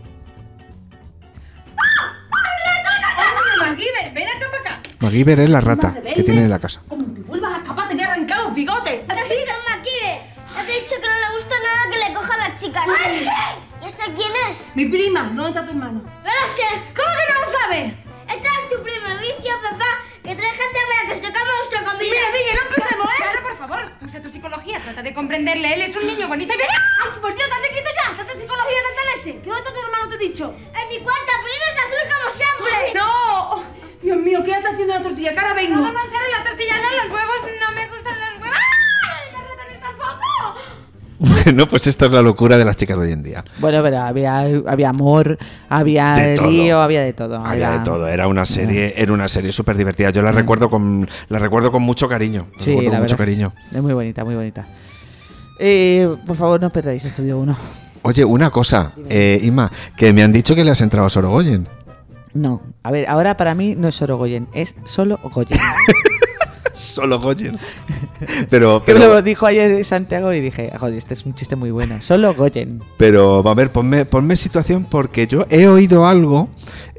MacGyver, ven acá para acá. MacGyver es la rata que tiene en la casa. Como te vuelvas a escapar, te voy a arrancar los bigotes. MacGyver, ya te he dicho que no le gusta nada que le coja a las chicas. ¿Y esa quién es? Mi prima. ¿Dónde está tu hermano? No lo sé. ¿Cómo que no lo sabes? Esta es tu prima, Vicia, papá, que trae gente para que se coma nuestra comida. Mira, Miguel, no empecemos, ¿eh? Claro, por favor, usa tu psicología, trata de comprenderle. Él es un niño bonito y... ¡Ay, por Dios, date quieto ya! ¡Date psicología, date leche! ¿Qué dónde está tu hermano, te he dicho? En mi cuarto, pero es azul como siempre. ¡Ay, no! Dios mío, ¿qué estás haciendo la tortilla? ¡Que ahora vengo! No me mancharon la tortilla, no, los huevos, no me gustan los huevos. ¡Ah! ¡La rata en esta foto! Bueno, pues esta es la locura de las chicas de hoy en día. Bueno, pero había amor, había lío, había de todo. Había de todo. Era una serie súper divertida. Yo la recuerdo con mucho cariño. Sí, la verdad es muy bonita, muy bonita. Por favor, no perdáis Estudio 1. Oye, una cosa, Inma, que me han dicho que le has entrado a Sorogoyen. No, a ver, ahora para mí no es Sorogoyen, es solo Goyen. Solo Goyen. Pero lo dijo ayer Santiago y dije, joder, este es un chiste muy bueno. Solo Goyen. Pero, a ver, ponme situación, porque yo he oído algo,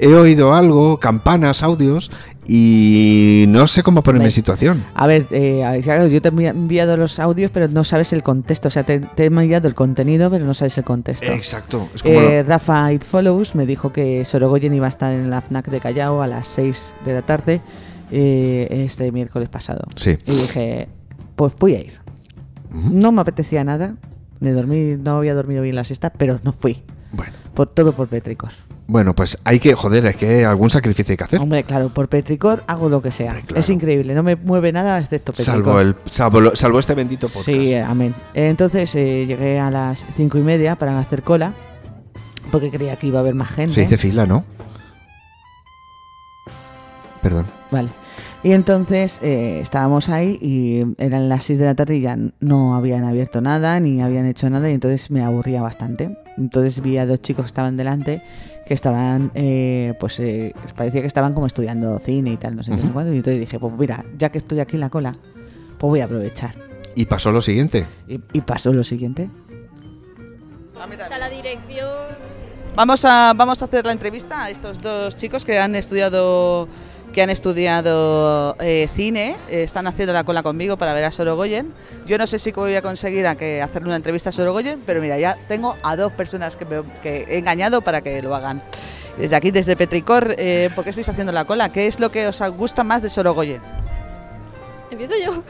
campanas, audios, y no sé cómo ponerme situación. A ver, claro, yo te he enviado los audios, pero no sabes el contexto. O sea, te he enviado el contenido, pero no sabes el contexto. Exacto. Es como Rafa It Follows me dijo que Sorogoyen iba a estar en la FNAC de Callao a las 6 de la tarde este miércoles pasado. Sí. Y dije, pues voy a ir. No me apetecía nada de dormir, no había dormido bien la siesta, pero no fui. Bueno. Todo por Petricor. Bueno, pues es que algún sacrificio hay que hacer. Hombre, claro, por Petricor hago lo que sea. Claro. Es increíble, no me mueve nada excepto Petricor. Salvo este bendito podcast. Sí, amén. Entonces llegué a las 5:30 para hacer cola, porque creía que iba a haber más gente. Se dice fila, ¿no? Perdón. Vale. Y entonces estábamos ahí y eran las 6 de la tarde y ya no habían abierto nada ni habían hecho nada, y entonces me aburría bastante. Entonces vi a 2 chicos que estaban delante que estaban, parecía que estaban como estudiando cine y tal, no sé qué, cuándo, y entonces dije, pues mira, ya que estoy aquí en la cola, pues voy a aprovechar. ¿Y pasó lo siguiente? Y pasó lo siguiente. O sea, la dirección... Vamos a hacer la entrevista a estos 2 chicos que han estudiado cine, están haciendo la cola conmigo para ver a Sorogoyen. Yo no sé si voy a conseguir hacerle una entrevista a Sorogoyen, pero mira, ya tengo a 2 personas que he engañado para que lo hagan. Desde aquí, desde Petricor, ¿por qué estáis haciendo la cola? ¿Qué es lo que os gusta más de Sorogoyen? ¿Empiezo yo?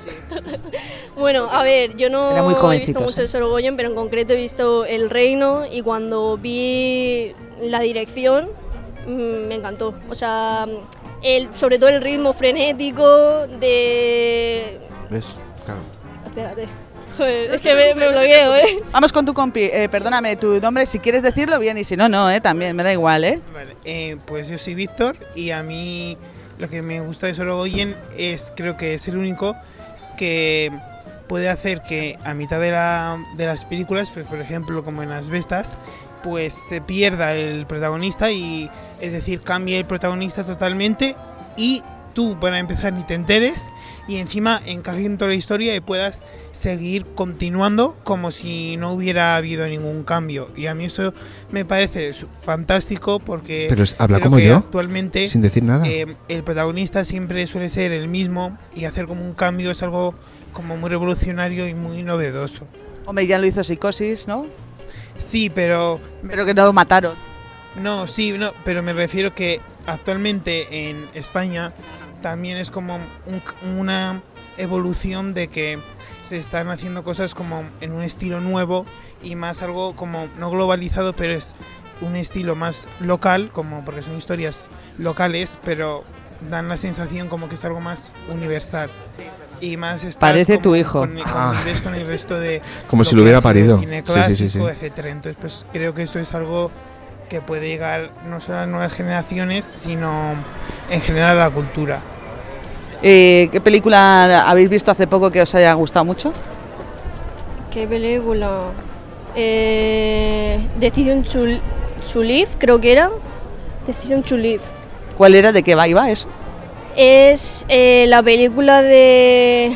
Bueno, a ver, yo no he visto mucho de Sorogoyen, pero en concreto he visto El Reino, y cuando vi la dirección me encantó. O sea, sobre todo el ritmo frenético de... ¿Ves? Claro. Espérate. Joder, es que me bloqueo, ¿eh? Vamos con tu compi. Perdóname, tu nombre, si quieres decirlo bien, y si no, no, también, me da igual, ¿eh? Vale, pues yo soy Víctor, y a mí lo que me gusta de Sorogoyen creo que es el único que puede hacer que a mitad de las películas, pues por ejemplo como en Asbestas, pues se pierda el protagonista, y es decir, cambie el protagonista totalmente y tú para empezar ni te enteres, y encima encaje en toda la historia y puedas seguir continuando como si no hubiera habido ningún cambio. Y a mí eso me parece fantástico, porque pero habla creo como que yo, actualmente sin decir nada. El protagonista siempre suele ser el mismo, y hacer como un cambio es algo como muy revolucionario y muy novedoso. Hombre, ya lo hizo Psicosis, ¿no? Sí, pero que no lo mataron. No, sí, no, pero me refiero que actualmente en España también es como una evolución de que se están haciendo cosas como en un estilo nuevo, y más algo como no globalizado, pero es un estilo más local, como porque son historias locales, pero dan la sensación como que es algo más universal. Y más parece tu hijo con el resto de como si lo hubiera parido, cine clásico, sí. etcétera. Entonces pues creo que eso es algo que puede llegar no solo a las nuevas generaciones, sino en general a la cultura. ¿Qué película habéis visto hace poco que os haya gustado mucho? ¿Qué película? Decision to Live, creo que era. Decision to Live. ¿Cuál era? ¿De qué iba eso? Es la película de...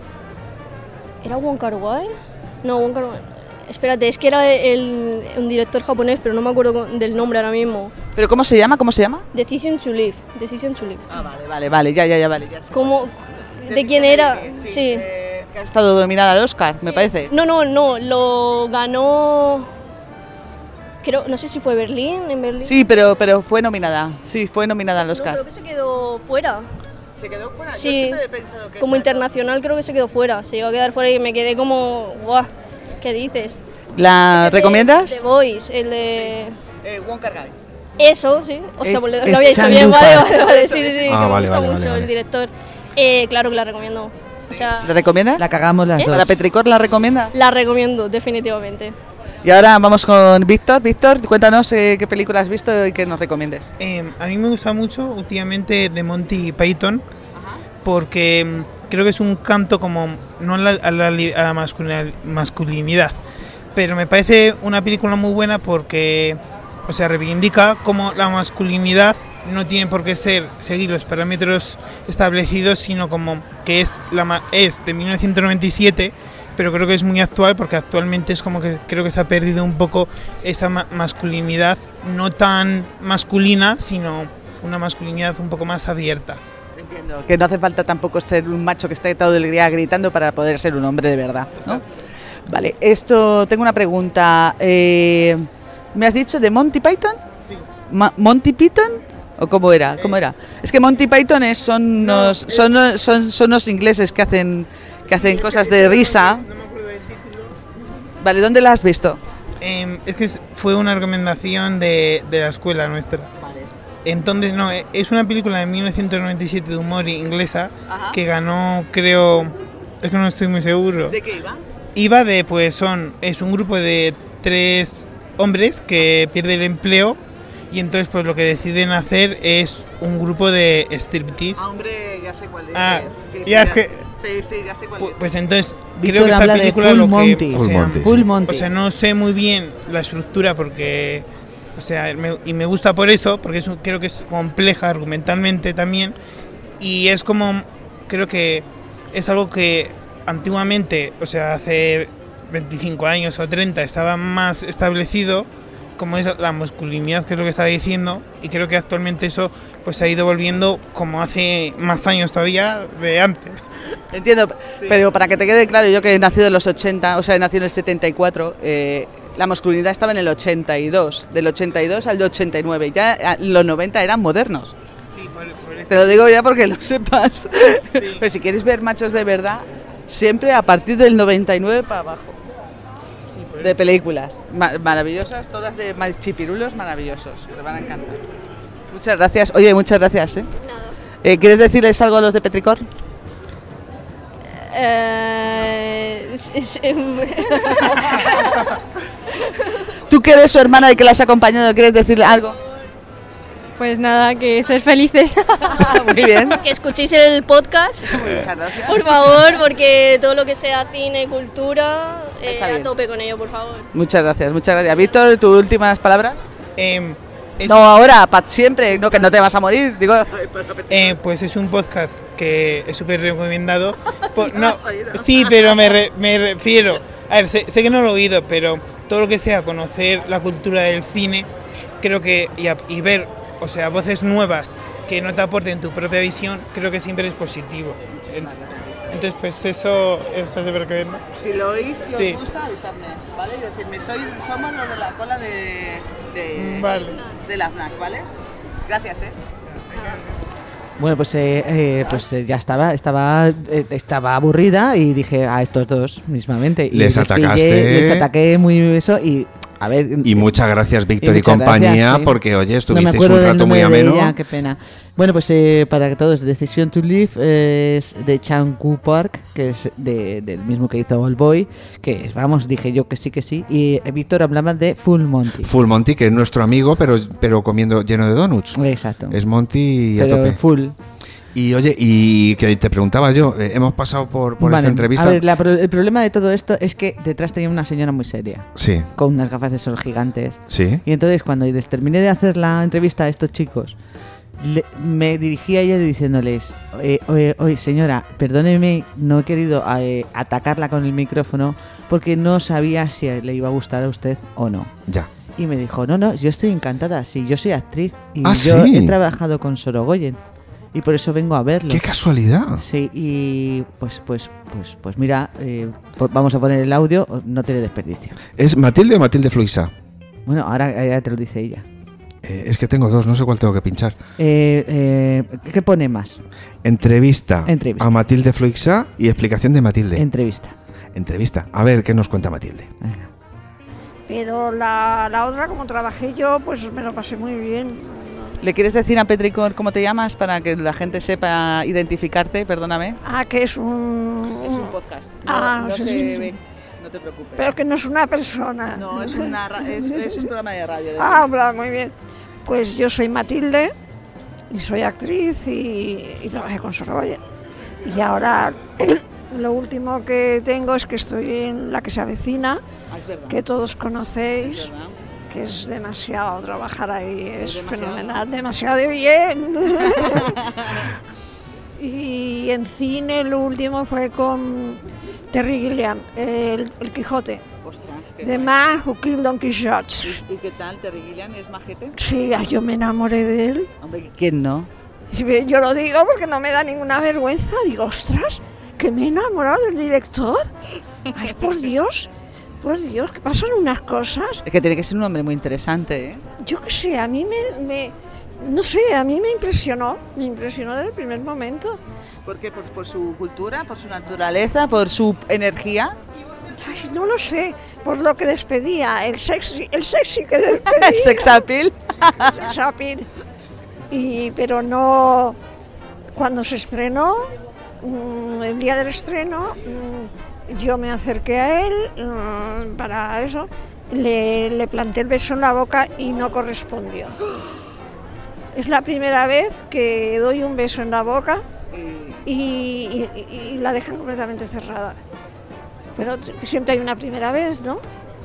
¿Era Wong Kar-wai? No, Wong Kar-wai. Espérate, es que era un director japonés, pero no me acuerdo del nombre ahora mismo. ¿Pero cómo se llama? Decision to Live. Ah, vale, ya vale. Ya sé. ¿Cómo? ¿De quién era? Sí. Que ha estado nominada al Oscar, me parece. No, lo ganó... Creo, no sé si fue en Berlín. Sí, pero fue nominada. Sí, fue nominada al Oscar. No, creo que se quedó fuera. ¿Se quedó fuera? Sí, yo siempre he pensado que como internacional creo que se quedó fuera. Se iba a quedar fuera y me quedé como... ¡Guau! ¿Qué dices? ¿La recomiendas? The Voice, el de... Wong Kar-wai. Eso, sí. O sea, lo había dicho bien, vale. Sí. Ah, me gusta mucho el director. Claro que la recomiendo. O sea, ¿La recomiendas? La cagamos las dos. ¿Para Petricor la recomienda? La recomiendo, definitivamente. Y ahora vamos con Víctor. Víctor, cuéntanos qué película has visto y qué nos recomiendes. A mí me gusta mucho últimamente de Monty Python, porque creo que es un canto como no a la masculinidad, pero me parece una película muy buena porque, o sea, reivindica como la masculinidad no tiene por qué seguir los parámetros establecidos, sino como que es de 1997, pero creo que es muy actual, porque actualmente es como que creo que se ha perdido un poco esa masculinidad no tan masculina, sino una masculinidad un poco más abierta. Entiendo, que no hace falta tampoco ser un macho que esté todo el día gritando para poder ser un hombre de verdad, ¿no? Vale, tengo una pregunta. ¿Me has dicho de Monty Python? Sí. ¿Monty Python? ¿O cómo era? Es que Monty Python son unos ingleses que hacen cosas de risa. No me acuerdo del título. Vale, ¿dónde la has visto? Es que fue una recomendación de la escuela nuestra. Vale. Entonces, no, es una película de 1997 de humor inglesa. Ajá. Que ganó, creo, es que no estoy muy seguro. ¿De qué iba? Iba de, pues es un grupo de 3 hombres que pierden el empleo, y entonces pues lo que deciden hacer es un grupo de striptease. Hombre, ya ya sé cuál es. Ya es que... Sí, ya sé cuál es. Pues entonces, Víctor creo que esta película Full lo Monty. que... Full Monty. O sea, no sé muy bien la estructura porque... O sea, me gusta por eso, porque creo que es compleja argumentalmente también. Y es como... Creo que es algo que antiguamente, o sea, hace 25 años o 30 estaba más establecido, como es la masculinidad, que es lo que estaba diciendo, y creo que actualmente eso pues se ha ido volviendo como hace más años todavía de antes. Entiendo, sí. Pero para que te quede claro, yo que he nacido en los 80, o sea, he nacido en el 74, la masculinidad estaba en el 82, del 82 al 89, ya los 90 eran modernos. Sí, por eso. Te lo digo ya porque lo sepas. Sí. Pero si quieres ver machos de verdad, siempre a partir del 99 para abajo. Sí, de películas maravillosas, todas de chipirulos maravillosos, te van a encantar. Muchas gracias. Oye, muchas gracias. Nada. ¿Quieres decirles algo a los de Petricor? Tú que eres su hermana y que la has acompañado, ¿quieres decirle algo? Pues nada, que sois felices. Muy bien. Que escuchéis el podcast. Muchas gracias. Por favor, porque todo lo que sea cine, cultura, a tope con ello, por favor. Muchas gracias, muchas gracias. Víctor, ¿tus últimas palabras? No, ahora, para siempre, no, que no te vas a morir. Digo. Pues es un podcast que es súper recomendado. No, sí, pero me refiero. A ver, sé que no lo he oído, pero todo lo que sea conocer la cultura del cine, creo que y ver, o sea, voces nuevas que no te aporten tu propia visión, creo que siempre es positivo. Entonces, pues eso está súper bien. Si lo oís y os gusta, avisadme, ¿vale? Y decirme, somos los de la cola de la FNAC, ¿vale? Gracias, Bueno, pues ya estaba aburrida y dije a estos dos mismamente. Y les ataqué muy eso y... A ver, y muchas gracias, Víctor y compañía, gracias, porque, oye, estuvisteis un rato muy ameno. Qué pena. Bueno, pues para todos, Decision to Live es de Chan-Woo Park, que es del mismo que hizo Old Boy, que vamos, dije yo que sí. Y Víctor hablaba de Full Monty. Full Monty, que es nuestro amigo, pero comiendo lleno de donuts. Exacto. Es Monty pero a tope. Full. Y oye, y que te preguntaba yo, hemos pasado por esta entrevista. A ver, el problema de todo esto es que detrás tenía una señora muy seria. Sí. Con unas gafas de sol gigantes. Sí. Y entonces cuando les terminé de hacer la entrevista a estos chicos, me dirigí a ella diciéndoles, oye señora, perdóneme, no he querido atacarla con el micrófono porque no sabía si le iba a gustar a usted o no. Ya. Y me dijo, no, yo estoy encantada, sí, yo soy actriz y yo ¿sí? he trabajado con Sorogoyen. Y por eso vengo a verlo. ¡Qué casualidad! Sí, y pues mira, vamos a poner el audio, no tiene desperdicio. ¿Es Matilde o Matilde Fluisa? Bueno, ahora te lo dice ella. Es que tengo dos, no sé cuál tengo que pinchar. ¿Qué pone más? Entrevista a Matilde Fluisa y explicación de Matilde. Entrevista. A ver, ¿qué nos cuenta Matilde? Pero la otra, como trabajé yo, pues me lo pasé muy bien. ¿Le quieres decir a Petricor cómo te llamas para que la gente sepa identificarte? Perdóname. Que es un... Es un podcast. No se sí. ve. No te preocupes. Pero que no es una persona. No, es un programa de radio. Muy bien. Pues yo soy Matilde y soy actriz y trabajé con Sorogoyen. Y ahora lo último que tengo es que estoy en La que se avecina, que todos conocéis. Que es demasiado trabajar ahí, es fenomenal, demasiado bien. Y en cine lo último fue con Terry Gilliam, el Quijote. Ostras, The Man Who Killed Don Quixote. ¿Y qué tal? ¿Terry Gilliam es majete? Sí, yo me enamoré de él. Hombre, ¿quién no? Yo lo digo porque no me da ninguna vergüenza. Digo, ostras, que me he enamorado del director. Ay, por Dios, que pasan unas cosas. Es que tiene que ser un hombre muy interesante, ¿eh? Yo qué sé, a mí no sé, a mí me impresionó desde el primer momento. ¿Por qué? ¿Por su cultura, por su naturaleza, por su energía? Ay, no lo sé, por lo que despedía, el sexy que despedía. ¿El sex appeal? Sí, sex appeal. Pero no, cuando se estrenó, el día del estreno, yo me acerqué a él para eso, le planté el beso en la boca y no correspondió. Es la primera vez que doy un beso en la boca y la dejan completamente cerrada. Pero siempre hay una primera vez, ¿no?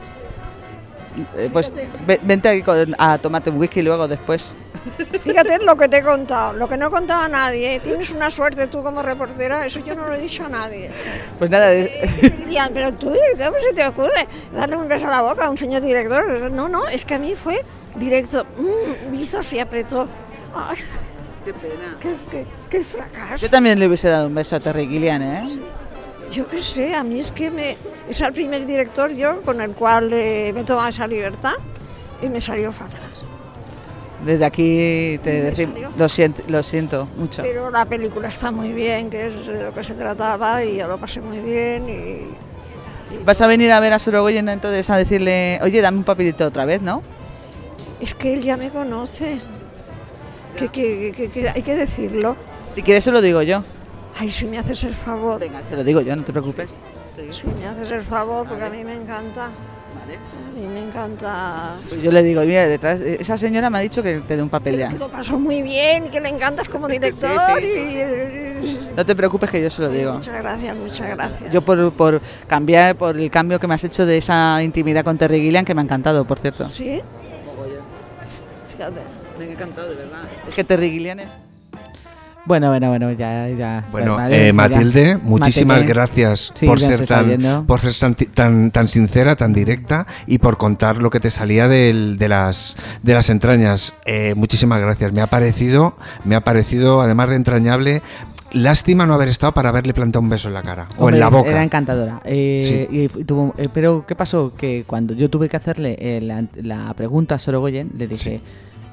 Pues vente aquí a tomarte un whisky luego después. Fíjate lo que te he contado, lo que no he contado a nadie. Tienes una suerte tú como reportera, eso yo no lo he dicho a nadie. Pues nada. Dirían, pero tú, ¿cómo se te ocurre darle un beso a la boca a un señor director? No, es que a mí fue directo. Hizo así, apretó. Ay, qué pena. Qué fracaso. Yo también le hubiese dado un beso a Terry Gilliam, ¿eh? Yo qué sé, a mí es que es el primer director yo con el cual me tomaba esa libertad y me salió fatal. Desde aquí te decimos, lo siento mucho. Pero la película está muy bien, que es de lo que se trataba, y yo lo pasé muy bien. ¿Vas a venir a ver a Sorogoyen entonces a decirle, oye, dame un papelito otra vez, no? Es que él ya me conoce, que hay que decirlo. Si quieres se lo digo yo. Ay, si me haces el favor. Venga, te lo digo yo, no te preocupes. Si me haces el favor, porque a mí me encanta. Vale. A mí me encanta. Pues yo le digo, mira, detrás, esa señora me ha dicho que te dé un papel ya. Que lo pasó muy bien y que le encantas como director. Sí. No te preocupes que yo se lo digo. Muchas gracias. Yo por cambiar, por el cambio que me has hecho de esa intimidad con Terry Gilliam, que me ha encantado, por cierto. ¿Sí? Fíjate. Me ha encantado, de verdad. Es que Terry Gilliam es... Bueno, ya. Bueno, Matilde, muchísimas gracias por ser tan sincera, tan directa y por contar lo que te salía de las entrañas. Muchísimas gracias. Me ha parecido, además de entrañable, lástima no haber estado para haberle plantado un beso en la cara. Hombre, o en la boca. Era encantadora. Sí. Pero ¿qué pasó? Que cuando yo tuve que hacerle la pregunta a Sorogoyen, le dije... Sí.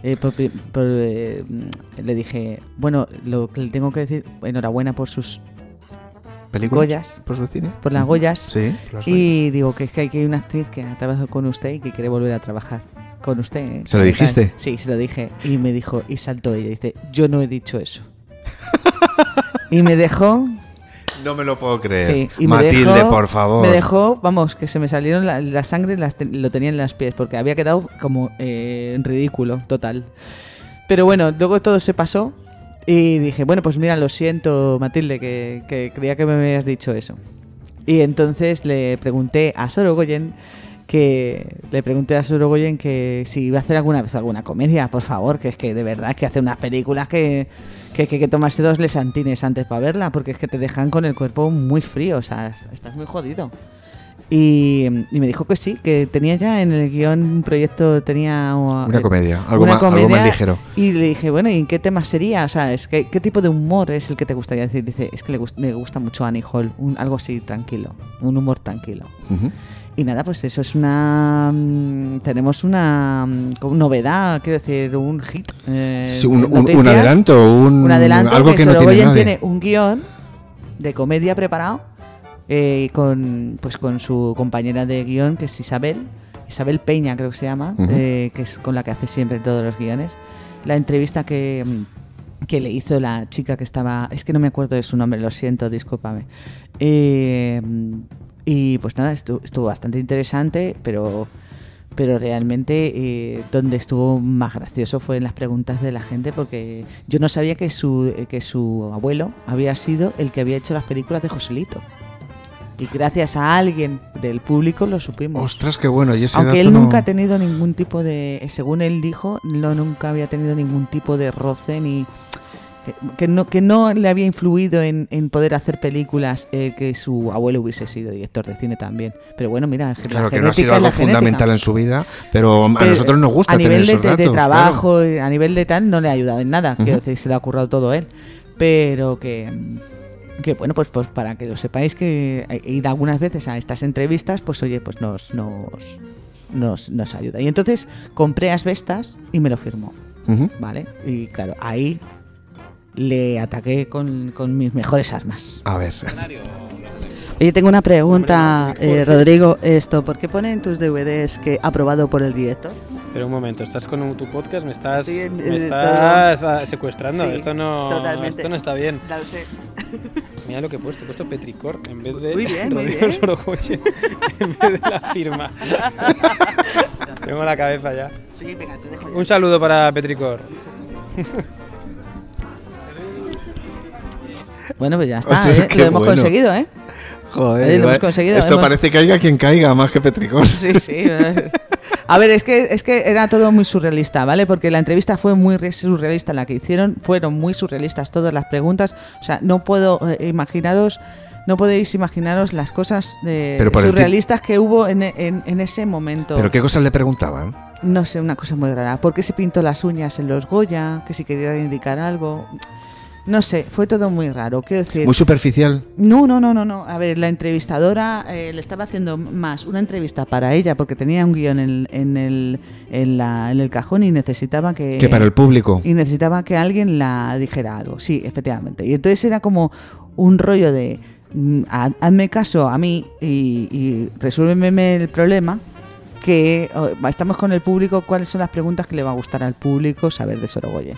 Le dije, bueno, lo que le tengo que decir, enhorabuena por sus películas, Goyas, por su cine, por las Goyas, sí, y digo que es que hay una actriz que ha trabajado con usted y que quiere volver a trabajar con usted, ¿eh? ¿Se lo dijiste? Sí, se lo dije, y me dijo, y saltó ella, y dice, yo no he dicho eso. Y me dejó... No me lo puedo creer. Sí, y Matilde, por favor. Me dejó, vamos, que se me salieron la sangre, lo tenía en los pies, porque había quedado como en ridículo, total. Pero bueno, luego todo se pasó y dije, bueno, pues mira, lo siento, Matilde, que creía que me habías dicho eso. Y entonces le pregunté a Sorogoyen que si iba a hacer alguna vez alguna comedia, por favor, que es que de verdad es que hace unas películas que hay que tomarse 2 lesantines antes para verla, porque es que te dejan con el cuerpo muy frío, o sea, estás muy jodido. Y me dijo que sí, que tenía ya en el guión un proyecto, tenía una comedia, algo más ligero. Y le dije, bueno, ¿y en qué tema sería? O sea, es que, ¿qué tipo de humor es el que te gustaría decir? Dice, es que me gusta mucho Annie Hall, algo así tranquilo, un humor tranquilo. Uh-huh. Y nada, pues eso es tenemos una novedad, quiero decir, un hit. Sí, un adelanto, un adelanto, algo que no tiene nadie. Tiene un guión de comedia preparado con su compañera de guión, que es Isabel Peña, creo que se llama, uh-huh. Que es con la que hace siempre todos los guiones. La entrevista que le hizo la chica que estaba, es que no me acuerdo de su nombre, lo siento, discúlpame. Y pues nada, estuvo bastante interesante, pero realmente donde estuvo más gracioso fue en las preguntas de la gente, porque yo no sabía que su abuelo había sido el que había hecho las películas de Joselito. Y gracias a alguien del público lo supimos. Ostras, qué bueno. Y ese aunque dato él nunca ha tenido ningún tipo de, según él dijo, nunca había tenido ningún tipo de roce ni... Que no le había influido en poder hacer películas que su abuelo hubiese sido director de cine también. Pero bueno, mira, claro que no ha sido algo fundamental en su vida, pero a nosotros nos gusta tener esos datos. A nivel de trabajo, claro. A nivel de tal, no le ha ayudado en nada. Uh-huh. Quiero decir, se lo ha currado todo él. Pero que bueno, pues para que lo sepáis, que ir algunas veces a estas entrevistas, pues oye, pues nos ayuda. Y entonces compré asbestas y me lo firmó. Uh-huh. ¿Vale? Y claro, ahí le ataqué con mis mejores armas. A ver. Oye, tengo una pregunta, Rodrigo. ¿Por qué pone en tus DVDs que aprobado por el director? Pero un momento, ¿estás con tu podcast? ¿Me estás secuestrando? Sí, esto no está bien. Lo sé. Mira lo que he puesto Petricor en vez de Rodrigo Sorogoyen, en vez de la firma. Tengo la cabeza ya. Sí, venga, te dejo ya. Un saludo para Petricor. Bueno, pues ya está, lo hemos conseguido, ¿eh? Joder, lo hemos conseguido. Esto parece que caiga quien caiga, más que Petricor. Sí. A ver, es que era todo muy surrealista, ¿vale? Porque la entrevista fue muy surrealista, la que hicieron, fueron muy surrealistas todas las preguntas. O sea, no podéis imaginaros las cosas surrealistas que hubo en ese momento. ¿Pero qué cosas le preguntaban? No sé, una cosa muy rara. ¿Por qué se pintó las uñas en los Goya? Que si quería indicar algo. No sé, fue todo muy raro. Quiero decir, ¿muy superficial? No. A ver, la entrevistadora le estaba haciendo más una entrevista para ella porque tenía un guión en el cajón y necesitaba que para el público. Y necesitaba que alguien la dijera algo. Sí, efectivamente. Y entonces era como un rollo de hazme caso a mí y resuélveme el problema. Que estamos con el público, cuáles son las preguntas que le va a gustar al público saber de Sorogoyen.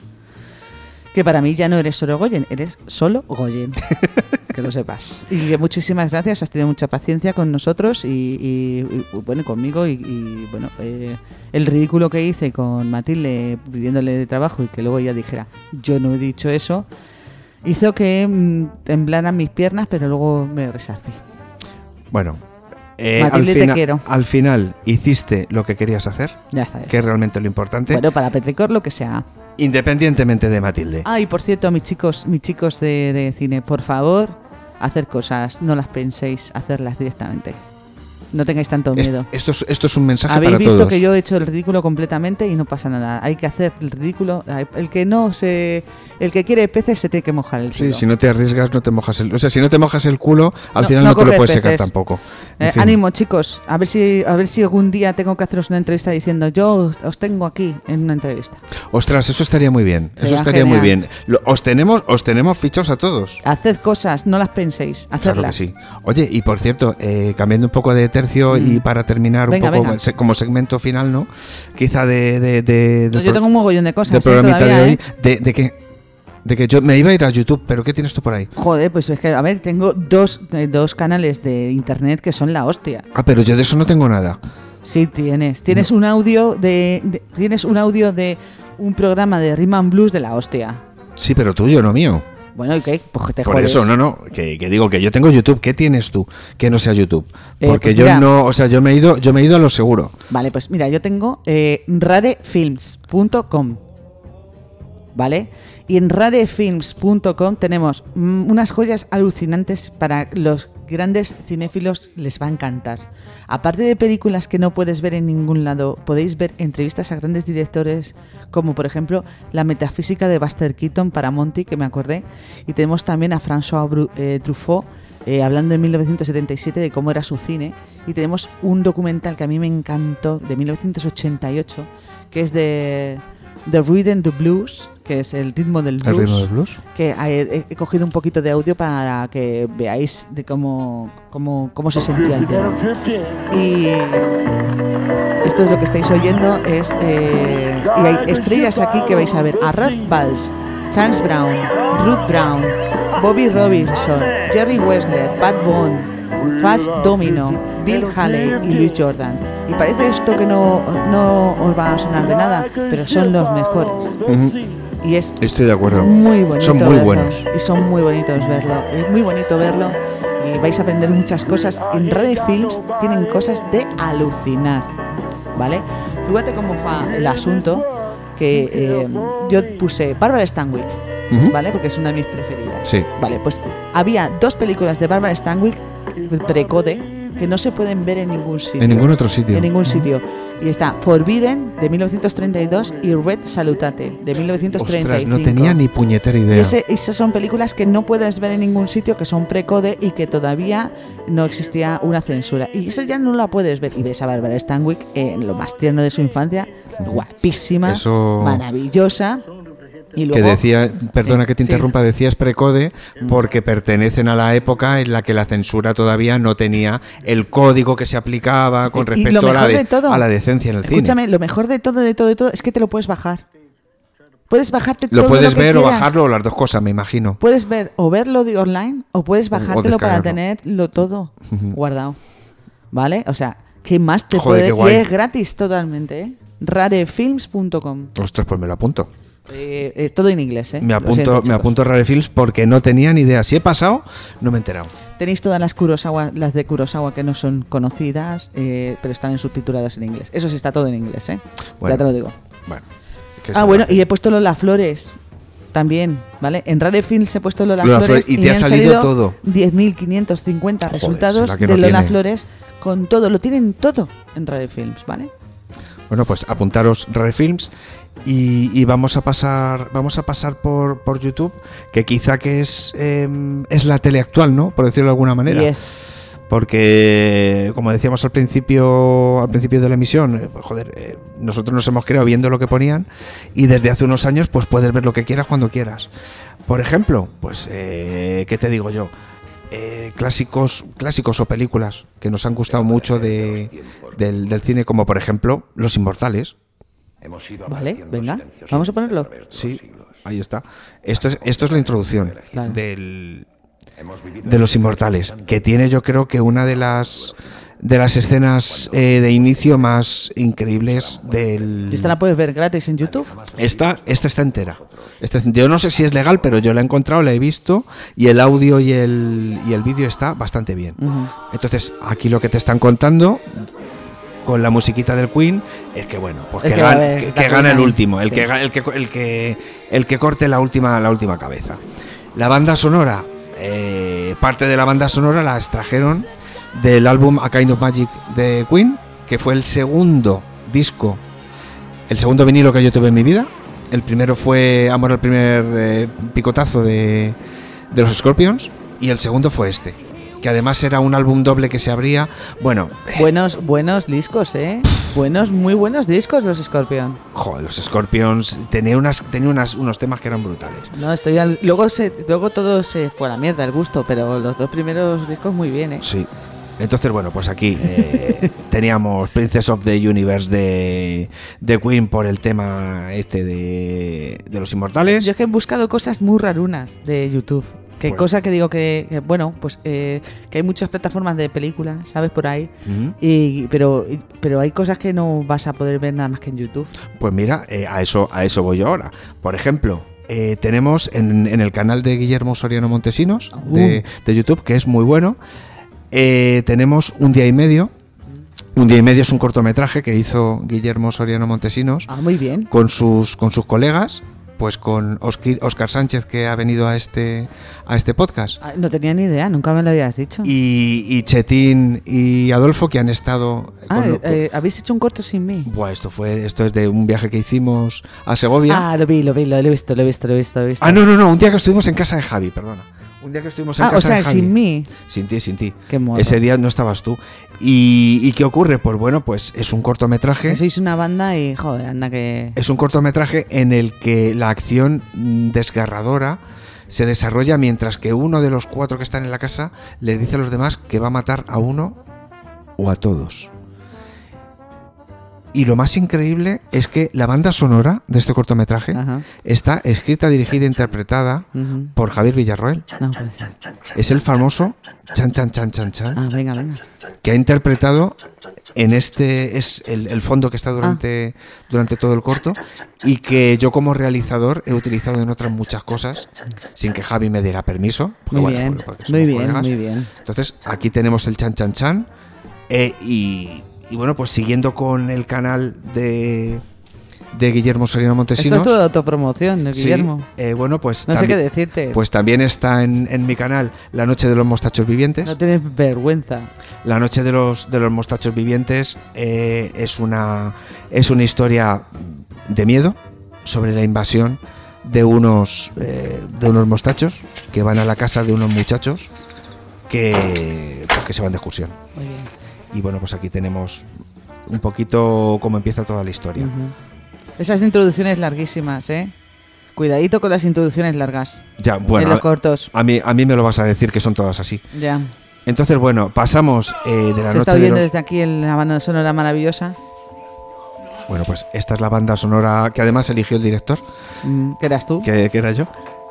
Que para mí ya no eres Sorogoyen, eres solo Goyen. Que lo sepas. Y muchísimas gracias, has tenido mucha paciencia con nosotros y bueno, conmigo y bueno, el ridículo que hice con Matilde pidiéndole de trabajo y que luego ella dijera, yo no he dicho eso, hizo que temblaran mis piernas, pero luego me resarcí. Bueno. Matilde, te quiero. Al final hiciste lo que querías hacer, ya está, que es realmente lo importante. Bueno, para Petricor lo que sea. Independientemente de Matilde. Y por cierto, mis chicos de cine, por favor, hacer cosas, no las penséis, hacerlas directamente. No tengáis tanto miedo. Esto es un mensaje para todos. Habéis visto que yo he hecho el ridículo completamente y no pasa nada. Hay que hacer el ridículo. El que quiere peces se tiene que mojar el culo. Sí, si no te arriesgas no te mojas el... O sea, si no te mojas el culo, al final no te lo puedes secar tampoco. Ánimo, chicos. A ver si algún día tengo que haceros una entrevista diciendo yo os tengo aquí en una entrevista. Ostras, eso estaría muy bien. Eso estaría muy bien. Os tenemos fichados a todos. Haced cosas, no las penséis. Hacedlas. Claro que sí. Oye, y por cierto, cambiando un poco de tercio y para terminar un poco como segmento final, ¿no? Quizá yo tengo un mogollón de cosas. De programita de hoy. De que yo me iba a ir a YouTube, pero ¿qué tienes tú por ahí? Joder, pues es que, a ver, tengo dos canales de internet que son la hostia. Pero yo de eso no tengo nada. Sí, tienes un audio de un programa de Rhythm and Blues de la hostia. Sí, pero tuyo, no mío. Bueno, ¿y qué? Pues que te jodes. Por eso, que digo que yo tengo YouTube. ¿Qué tienes tú que no sea YouTube? Porque pues mira, yo me he ido a lo seguro. Vale, pues mira, yo tengo rarefilms.com, ¿vale? Y en rarefilms.com tenemos unas joyas alucinantes para los grandes cinéfilos, les va a encantar. Aparte de películas que no puedes ver en ningún lado, podéis ver entrevistas a grandes directores, como por ejemplo La metafísica de Buster Keaton para Monty, que me acordé. Y tenemos también a François Truffaut hablando en 1977 de cómo era su cine. Y tenemos un documental que a mí me encantó, de 1988, que es de The Rhythm the Blues, que es el ritmo del blues. ¿El ritmo del blues? Que he cogido un poquito de audio para que veáis de cómo se sentía el tema. Y esto es lo que estáis oyendo. Y hay estrellas aquí que vais a ver. A Ralph Balls, Chance Brown, Ruth Brown, Bobby Robinson, Jerry Wessler, Pat Boone, Fats Domino, Bill Haley y Louis Jordan. Y parece esto que no os va a sonar de nada, pero son los mejores. Y estoy de acuerdo. Muy bonito. Son muy buenos. Y son muy bonitos verlo. Es muy bonito verlo y vais a aprender muchas cosas. En Rare Films tienen cosas de alucinar, ¿vale? Fíjate cómo fue el asunto, que yo puse Barbara Stanwyck, ¿vale? Porque es una de mis preferidas. Sí. Vale, pues había 2 películas de Barbara Stanwyck pre-code que no se pueden ver en ningún sitio. En ningún otro sitio. En ningún sitio. Y está Forbidden, de 1932, y Red Salutate, de 1935. Ostras, no tenía ni puñetera idea. Esas son películas que no puedes ver en ningún sitio, que son pre-code y que todavía no existía una censura. Y eso ya no la puedes ver. Y ves a Barbara Stanwyck en lo más tierno de su infancia, guapísima, maravillosa. Y luego, que decía, perdona que te interrumpa, decías precode porque pertenecen a la época en la que la censura todavía no tenía el código que se aplicaba con respecto a la decencia en el cine. Escúchame, lo mejor de todo es que te lo puedes bajar. Puedes bajarte todo lo puedes ver quieras. O bajarlo, o las dos cosas, me imagino. Puedes ver o verlo de online o puedes bajártelo para tenerlo todo guardado. ¿Vale? O sea, ¿qué más te puede? Y es gratis totalmente, ¿eh? Rarefilms.com. Ostras, pues me lo apunto. Todo en inglés, ¿eh? Me apunto Rare Films porque no tenía ni idea. Si he pasado, no me he enterado. Tenéis todas las de Kurosawa que no son conocidas, pero están subtituladas en inglés. Eso sí está todo en inglés, ¿eh? Bueno, ya te lo digo. Bueno. Bueno, y he puesto Lola Flores también, ¿vale? En Rare Films he puesto Lola Flores y te ha salido todo. 10.550 resultados de Lola Flores con todo. Lo tienen todo en Rare Films, ¿vale? Bueno, pues apuntaros Rare Films y vamos a pasar por YouTube, que quizá que es la tele actual, ¿no? Por decirlo de alguna manera. Yes. Porque, como decíamos al principio de la emisión, nosotros nos hemos creado viendo lo que ponían y desde hace unos años pues puedes ver lo que quieras cuando quieras. Por ejemplo, pues, ¿qué te digo yo? Clásicos o películas que nos han gustado mucho del cine, como por ejemplo Los Inmortales. Vale, venga, vamos a ponerlo. Sí, ahí está. Esto es la introducción de Los Inmortales, que tiene, yo creo que una de las escenas de inicio más increíbles del... ¿Y esta la puedes ver gratis en YouTube? Esta está entera. Yo no sé si es legal, pero yo la he encontrado, la he visto, y el audio y el vídeo está bastante bien. Entonces, aquí lo que te están contando con la musiquita del Queen es que, bueno, pues que gana el último, el que corte la última cabeza. La banda sonora, parte de la banda sonora la extrajeron del álbum A Kind of Magic de Queen, que fue el segundo vinilo que yo tuve en mi vida. El primero fue Amor al primer picotazo de los Scorpions, y el segundo fue este, que además era un álbum doble que se abría. Bueno, buenos discos, muy buenos discos los Scorpions. Joder, los Scorpions tenía unos temas que eran brutales. No, luego todo se fue a la mierda el gusto, pero los dos primeros discos muy bien, ¿eh? Sí. Entonces, bueno, pues aquí teníamos Princess of the Universe de Queen por el tema de Los Inmortales. Yo es que he buscado cosas muy rarunas de YouTube. Cosa que digo que bueno, pues que hay muchas plataformas de películas, ¿sabes? Por ahí. Pero hay cosas que no vas a poder ver nada más que en YouTube. Pues mira, a eso voy yo ahora. Por ejemplo, tenemos en el canal de Guillermo Soriano Montesinos de YouTube, que es muy bueno. Tenemos Un día y medio. Un día y medio es un cortometraje que hizo Guillermo Soriano Montesinos. Muy bien. Con sus colegas, pues con Óscar Sánchez, que ha venido a este podcast. No tenía ni idea, nunca me lo habías dicho. Y Chetín y Adolfo, que han estado... ¿Habéis hecho un corto sin mí? Buah, esto es de un viaje que hicimos a Segovia. Lo he visto. No, un día que estuvimos en casa de Javi, perdona. Un día que estuvimos en casa de Javi. Sin mí. Sin ti. Qué modo. Ese día no estabas tú. ¿Y qué ocurre? Pues bueno, pues es un cortometraje. Sois una banda y joder, anda que... Es un cortometraje en el que la acción desgarradora se desarrolla mientras que uno de los 4 que están en la casa le dice a los demás que va a matar a uno o a todos. Y lo más increíble es que la banda sonora de este cortometraje está escrita, dirigida e interpretada por Javier Villarroel. No puede ser. Es el famoso Chan Chan Chan Chan Chan. Venga. Que ha interpretado en es el fondo que está durante todo el corto, y que yo como realizador he utilizado en otras muchas cosas sin que Javi me diera permiso. Muy bien. Entonces aquí tenemos el Chan Chan Chan y bueno, pues siguiendo con el canal de Guillermo Soriano Montesinos. Esto es toda autopromoción, Guillermo. Bueno, pues no sé qué decirte. Pues también está en mi canal La Noche de los Mostachos Vivientes. No tienes vergüenza. La Noche de los Mostachos Vivientes es una historia de miedo sobre la invasión de unos mostachos que van a la casa de unos muchachos que se van de excursión. Muy bien. Y bueno, pues aquí tenemos un poquito cómo empieza toda la historia. Esas introducciones larguísimas, Cuidadito con las introducciones largas. Ya, bueno, en los cortos. A mí me lo vas a decir que son todas así. Ya. Entonces, bueno, pasamos de la noche. Se está viendo desde aquí la banda sonora maravillosa. Bueno, pues esta es la banda sonora que además eligió el director. ¿Que eras tú? Que era yo.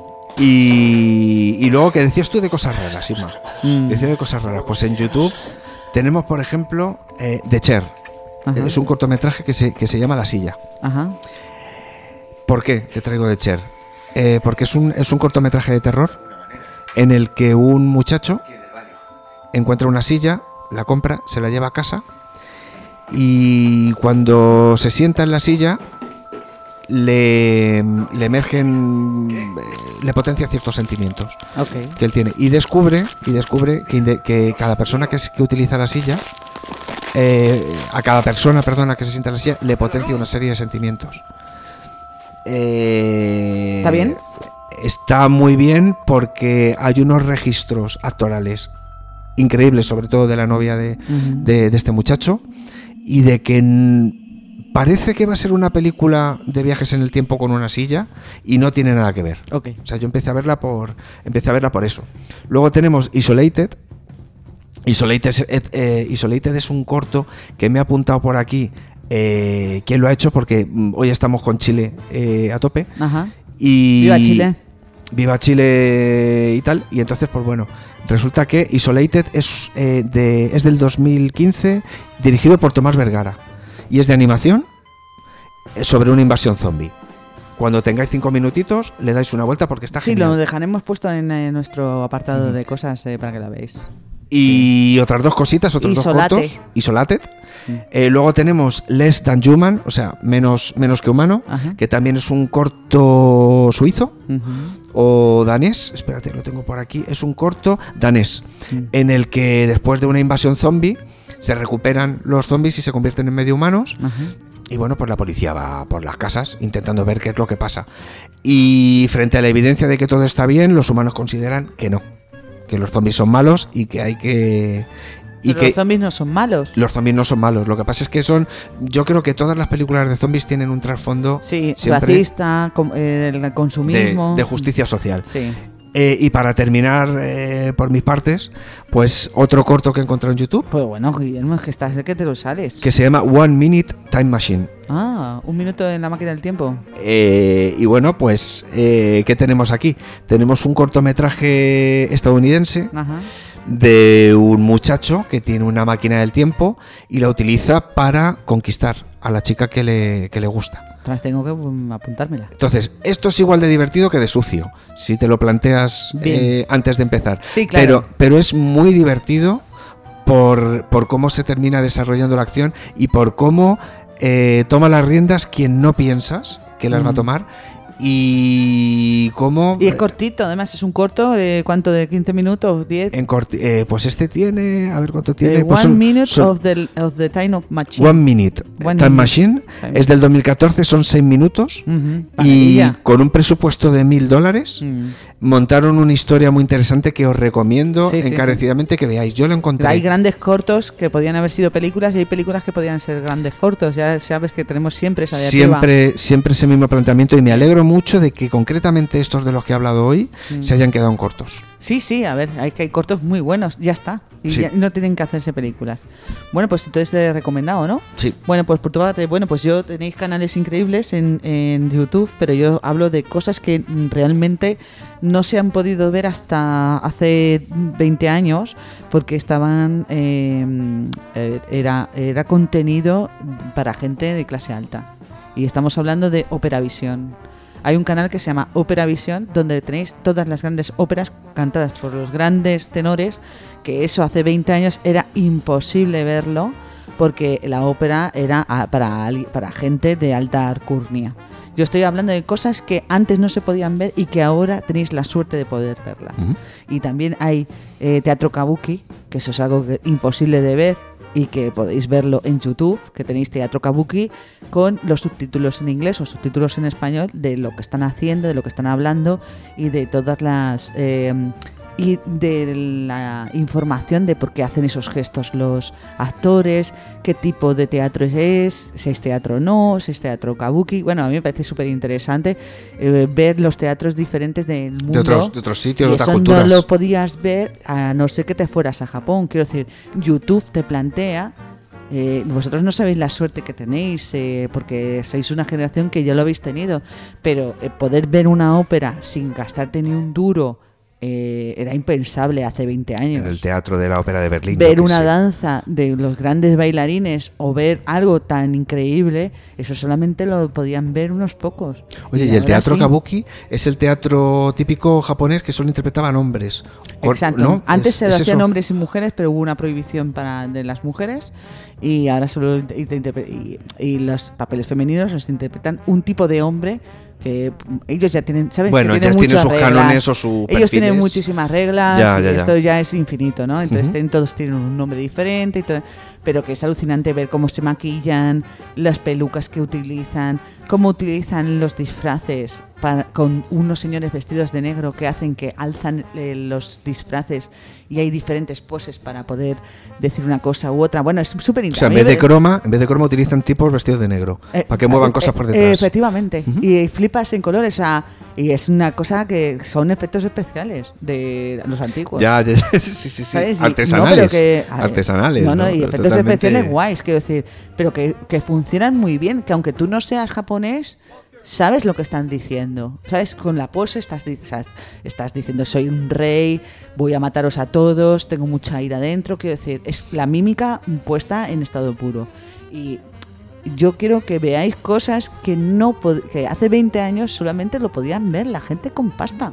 Y luego, que decías tú de cosas raras, Isma. Decía de cosas raras. Pues en YouTube tenemos, por ejemplo, The Chair. Es un cortometraje que se llama La Silla. Ajá. ¿Por qué te traigo de Cher? Porque es un cortometraje de terror en el que un muchacho encuentra una silla, la compra, se la lleva a casa y cuando se sienta en la silla le emergen, le potencia ciertos sentimientos que él tiene y descubre que cada persona que utiliza la silla, a cada persona, perdona, que se sienta en la silla, le potencia una serie de sentimientos. ¿Está bien? Está muy bien porque hay unos registros actorales increíbles, sobre todo de la novia de este muchacho, y de que parece que va a ser una película de viajes en el tiempo con una silla y no tiene nada que ver. O sea, yo empecé a verla por eso. Luego tenemos Isolated. Isolated es un corto que me ha apuntado por aquí. ¿Quién lo ha hecho? Porque hoy estamos con Chile a tope. Ajá. Y ¡viva Chile! Viva Chile y tal. Y entonces, pues bueno, resulta que Isolated es del 2015, dirigido por Tomás Vergara. Y es de animación sobre una invasión zombie. Cuando tengáis 5 minutitos, le dais una vuelta porque está genial. Sí, lo dejaremos puesto en nuestro apartado de cosas para que la veáis. Y otras dos cositas, otros dos cortos. Isolated. Luego tenemos Less Than Human, o sea, menos que humano, que también es un corto suizo o danés. Espérate, lo tengo por aquí. Es un corto danés en el que después de una invasión zombie se recuperan los zombies y se convierten en medio humanos. Y bueno, pues la policía va por las casas intentando ver qué es lo que pasa. Y frente a la evidencia de que todo está bien, los humanos consideran que no, que los zombies son malos y que hay que... Pero los zombies no son malos. Los zombies no son malos. Lo que pasa es que yo creo que todas las películas de zombies tienen un trasfondo racista, el consumismo, de justicia social. Sí. Y para terminar por mis partes, pues otro corto que he encontrado en YouTube. Pues bueno, Guillermo, es que estás que te lo sales. Que se llama One Minute Time Machine. Ah, 1 minuto en la máquina del tiempo. Y bueno, pues ¿qué tenemos aquí? Tenemos un cortometraje estadounidense de un muchacho que tiene una máquina del tiempo y la utiliza para conquistar a la chica que le gusta. Tengo que apuntármela. Entonces, esto es igual de divertido que de sucio, si te lo planteas antes de empezar. Sí, claro. Pero es muy divertido por cómo se termina desarrollando la acción y por cómo toma las riendas quien no piensas que las va a tomar. Y cómo... Y es cortito, además es un corto de ¿cuánto? ¿De 15 minutos? ¿10? Pues este tiene... A ver cuánto tiene. One Minute of the Time Machine. One Minute Time Machine. Es del 2014, son 6 minutos. Y con un presupuesto de $1,000 montaron una historia muy interesante que os recomiendo encarecidamente que veáis. Yo lo encontré. Hay grandes cortos que podían haber sido películas y hay películas que podían ser grandes cortos. Ya sabes que tenemos siempre esa diatriba. Siempre ese mismo planteamiento y me alegro mucho de que concretamente estos de los que he hablado hoy se hayan quedado en cortos. Sí, a ver, hay cortos muy buenos, ya está. Y ya no tienen que hacerse películas. Bueno, pues entonces recomendado, ¿no? Sí. Bueno, pues por tu parte, pues yo tenéis canales increíbles en YouTube, pero yo hablo de cosas que realmente no se han podido ver hasta hace 20 años porque estaban era contenido para gente de clase alta. Y estamos hablando de Operavisión. Hay un canal que se llama Operavisión, donde tenéis todas las grandes óperas cantadas por los grandes tenores, que eso hace 20 años era imposible verlo, porque la ópera era para gente de alta alcurnia. Yo estoy hablando de cosas que antes no se podían ver y que ahora tenéis la suerte de poder verlas. Y también hay teatro kabuki, que eso es algo imposible de ver, y que podéis verlo en YouTube, que tenéis Teatro Kabuki con los subtítulos en inglés o subtítulos en español de lo que están haciendo, de lo que están hablando y de todas las y de la información de por qué hacen esos gestos los actores, qué tipo de teatro es, si es teatro o no, si es teatro kabuki. Bueno, a mí me parece súper interesante ver los teatros diferentes del mundo. De otros sitios, de otras eso culturas. No lo podías ver a no ser que te fueras a Japón. Quiero decir, YouTube te plantea... vosotros no sabéis la suerte que tenéis porque sois una generación que ya lo habéis tenido, pero poder ver una ópera sin gastarte ni un duro era impensable hace 20 años. En el Teatro de la Ópera de Berlín. Ver una danza de los grandes bailarines o ver algo tan increíble, eso solamente lo podían ver unos pocos. Oye, y el teatro kabuki es el teatro típico japonés que solo interpretaban hombres. Exacto. ¿No? Antes se lo hacían hombres y mujeres, pero hubo una prohibición de las mujeres y ahora solo y los papeles femeninos los interpretan un tipo de hombre que ellos ya tienen, ¿sabes? Bueno, que ellos tienen sus cánones o sus ellos tienen muchísimas reglas y esto ya es infinito, ¿no? Entonces todos tienen un nombre diferente y todo, pero que es alucinante ver cómo se maquillan, las pelucas que utilizan, cómo utilizan los disfraces con unos señores vestidos de negro que hacen que alzan los disfraces y hay diferentes poses para poder decir una cosa u otra. Bueno, es súper interesante. O sea, en vez de croma utilizan tipos vestidos de negro para que muevan cosas por detrás. Efectivamente. Y flipas en colores. Y es una cosa que son efectos especiales de los antiguos. Ya, sí. ¿Sabes? Artesanales. Artesanales. No, y efectos especiales guays, quiero decir. Pero que funcionan muy bien, que aunque tú no seas japonés, sabes lo que están diciendo, ¿sabes? Con la pose estás diciendo soy un rey, voy a mataros a todos, tengo mucha ira dentro, quiero decir, es la mímica puesta en estado puro. Y yo quiero que veáis cosas que hace 20 años solamente lo podían ver la gente con pasta.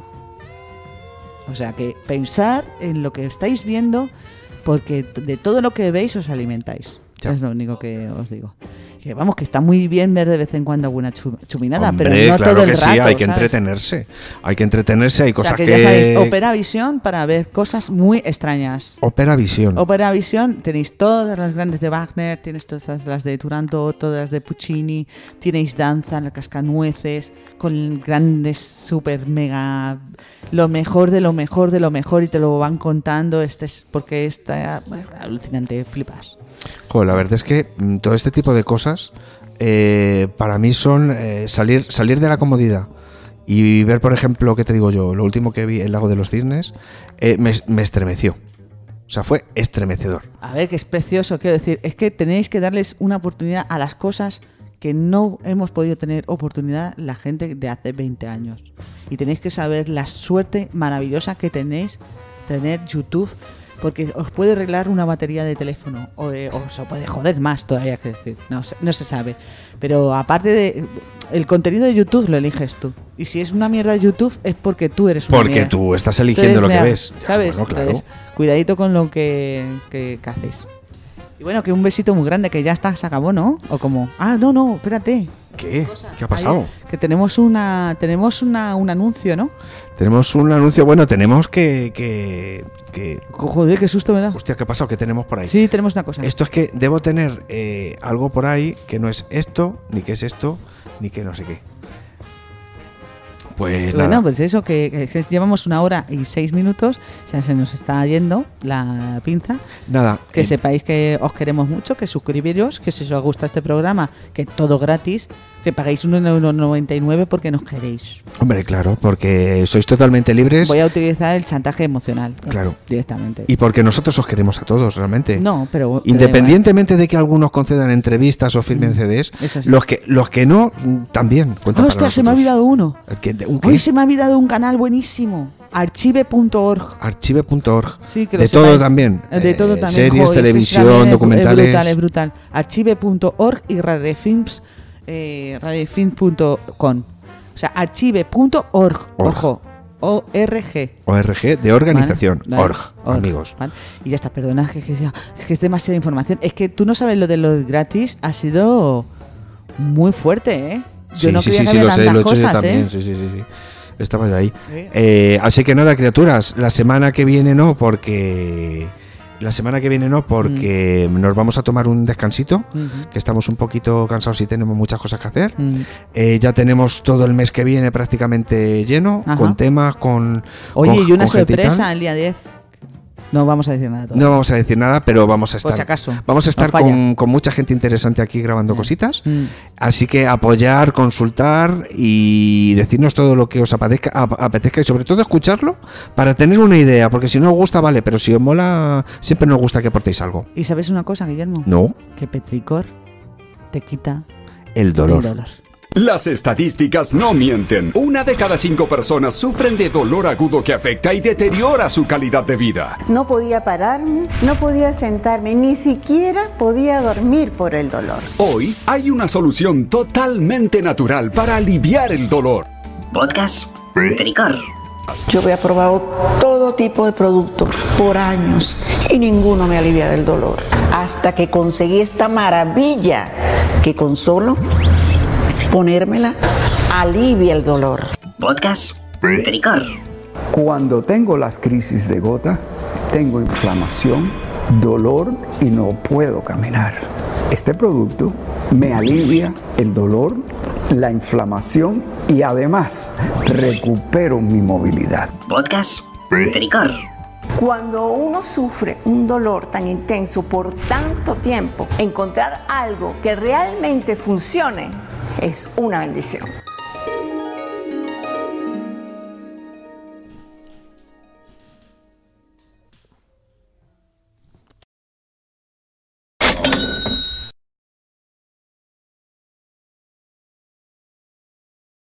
O sea, que pensar en lo que estáis viendo, porque de todo lo que veis os alimentáis. Ya. Es lo único que os digo. Que vamos, que está muy bien ver de vez en cuando alguna chuminada, hombre, pero no claro todo el que rato. Sí, hay que ¿sabes? entretenerse. Hay que entretenerse, hay cosas que ya sabéis, Opera Visión para ver cosas muy extrañas. Opera Visión. Opera Visión, tenéis todas las grandes de Wagner, tienes todas las de Turandot, todas las de Puccini, tenéis danza, la cascanueces, con grandes, súper mega, lo mejor de lo mejor de lo mejor y te lo van contando, porque está alucinante, flipas. Joder, la verdad es que todo este tipo de cosas para mí son salir de la comodidad y ver, por ejemplo, ¿qué te digo yo? Lo último que vi, El Lago de los Cisnes, me estremeció. O sea, fue estremecedor. A ver, que es precioso, quiero decir, es que tenéis que darles una oportunidad a las cosas que no hemos podido tener oportunidad la gente de hace 20 años. Y tenéis que saber la suerte maravillosa que tenéis tener YouTube, porque os puede arreglar una batería de teléfono o os puede joder más todavía, que decir, no se sabe. Pero aparte de el contenido de YouTube lo eliges tú. Y si es una mierda de YouTube es porque tú eres una mierda. Porque tú estás eligiendo lo que ves. ¿Sabes? Bueno, claro. Entonces, cuidadito con lo que hacéis. Y bueno, que un besito muy grande, que ya se acabó, ¿no? O como, no, espérate. ¿Qué? ¿Qué ha pasado? Que tenemos un anuncio, ¿no? Tenemos un anuncio, bueno, tenemos que... Joder, qué susto me da. Hostia, ¿qué ha pasado? ¿Qué tenemos por ahí? Sí, tenemos una cosa. Esto es que debo tener algo por ahí que no es esto, ni que es esto, ni que no sé qué. Pues bueno, nada. pues eso, que llevamos 1 hora y 6 minutos, o sea, se nos está yendo la pinza. Nada. Que sepáis que os queremos mucho, que suscribiros, que si os gusta este programa, que todo gratis, que paguéis 1,99 porque nos queréis. Hombre, claro, porque sois totalmente libres. Voy a utilizar el chantaje emocional. Claro. Directamente. Y porque nosotros os queremos a todos, realmente. No, pero... Independientemente de que algunos concedan entrevistas o firmen CDs, los que no, también cuentan. ¡Hostia, se me ha olvidado uno! Hoy se me ha olvidado un canal buenísimo. Archive.org. Archive.org. Sí, que de todo también. De todo también. Series, televisión, documentales. Es brutal. Archive.org y radiofilms.com. O sea, archive.org. Ojo. ORG. ORG de organización. Vale. Org, amigos. Vale. Y ya está, perdona, es que es demasiada información. Es que tú no sabes lo de lo gratis, ha sido muy fuerte, ¿eh? Yo no creía que había tantas cosas, también. Sí. Estaba yo ahí. Así que nada, criaturas, la semana que viene no, porque nos vamos a tomar un descansito, que estamos un poquito cansados y tenemos muchas cosas que hacer. Ya tenemos todo el mes que viene prácticamente lleno, con temas, y una sorpresa el día 10. No vamos a decir nada todavía. No vamos a decir nada, pero vamos a estar, por si acaso, vamos a estar con mucha gente interesante aquí grabando cositas. Así que apoyar, consultar y decirnos todo lo que os apetezca y sobre todo escucharlo para tener una idea, porque si no os gusta, vale, pero si os mola, siempre nos gusta que aportéis algo. ¿Y sabes una cosa, Guillermo? No. Que Petricor te quita el dolor. Las estadísticas no mienten. 1 de cada 5 personas sufren de dolor agudo que afecta y deteriora su calidad de vida. No podía pararme, no podía sentarme, ni siquiera podía dormir por el dolor. Hoy hay una solución totalmente natural para aliviar el dolor. Podcast Petricor. Yo había probado todo tipo de productos por años y ninguno me alivia del dolor. Hasta que conseguí esta maravilla que con solo ponérmela alivia el dolor. Podcast Petricor. Cuando tengo las crisis de gota, tengo inflamación, dolor y no puedo caminar. Este producto me alivia el dolor, la inflamación y además recupero mi movilidad. Podcast Petricor. Cuando uno sufre un dolor tan intenso por tanto tiempo, encontrar algo que realmente funcione es una bendición.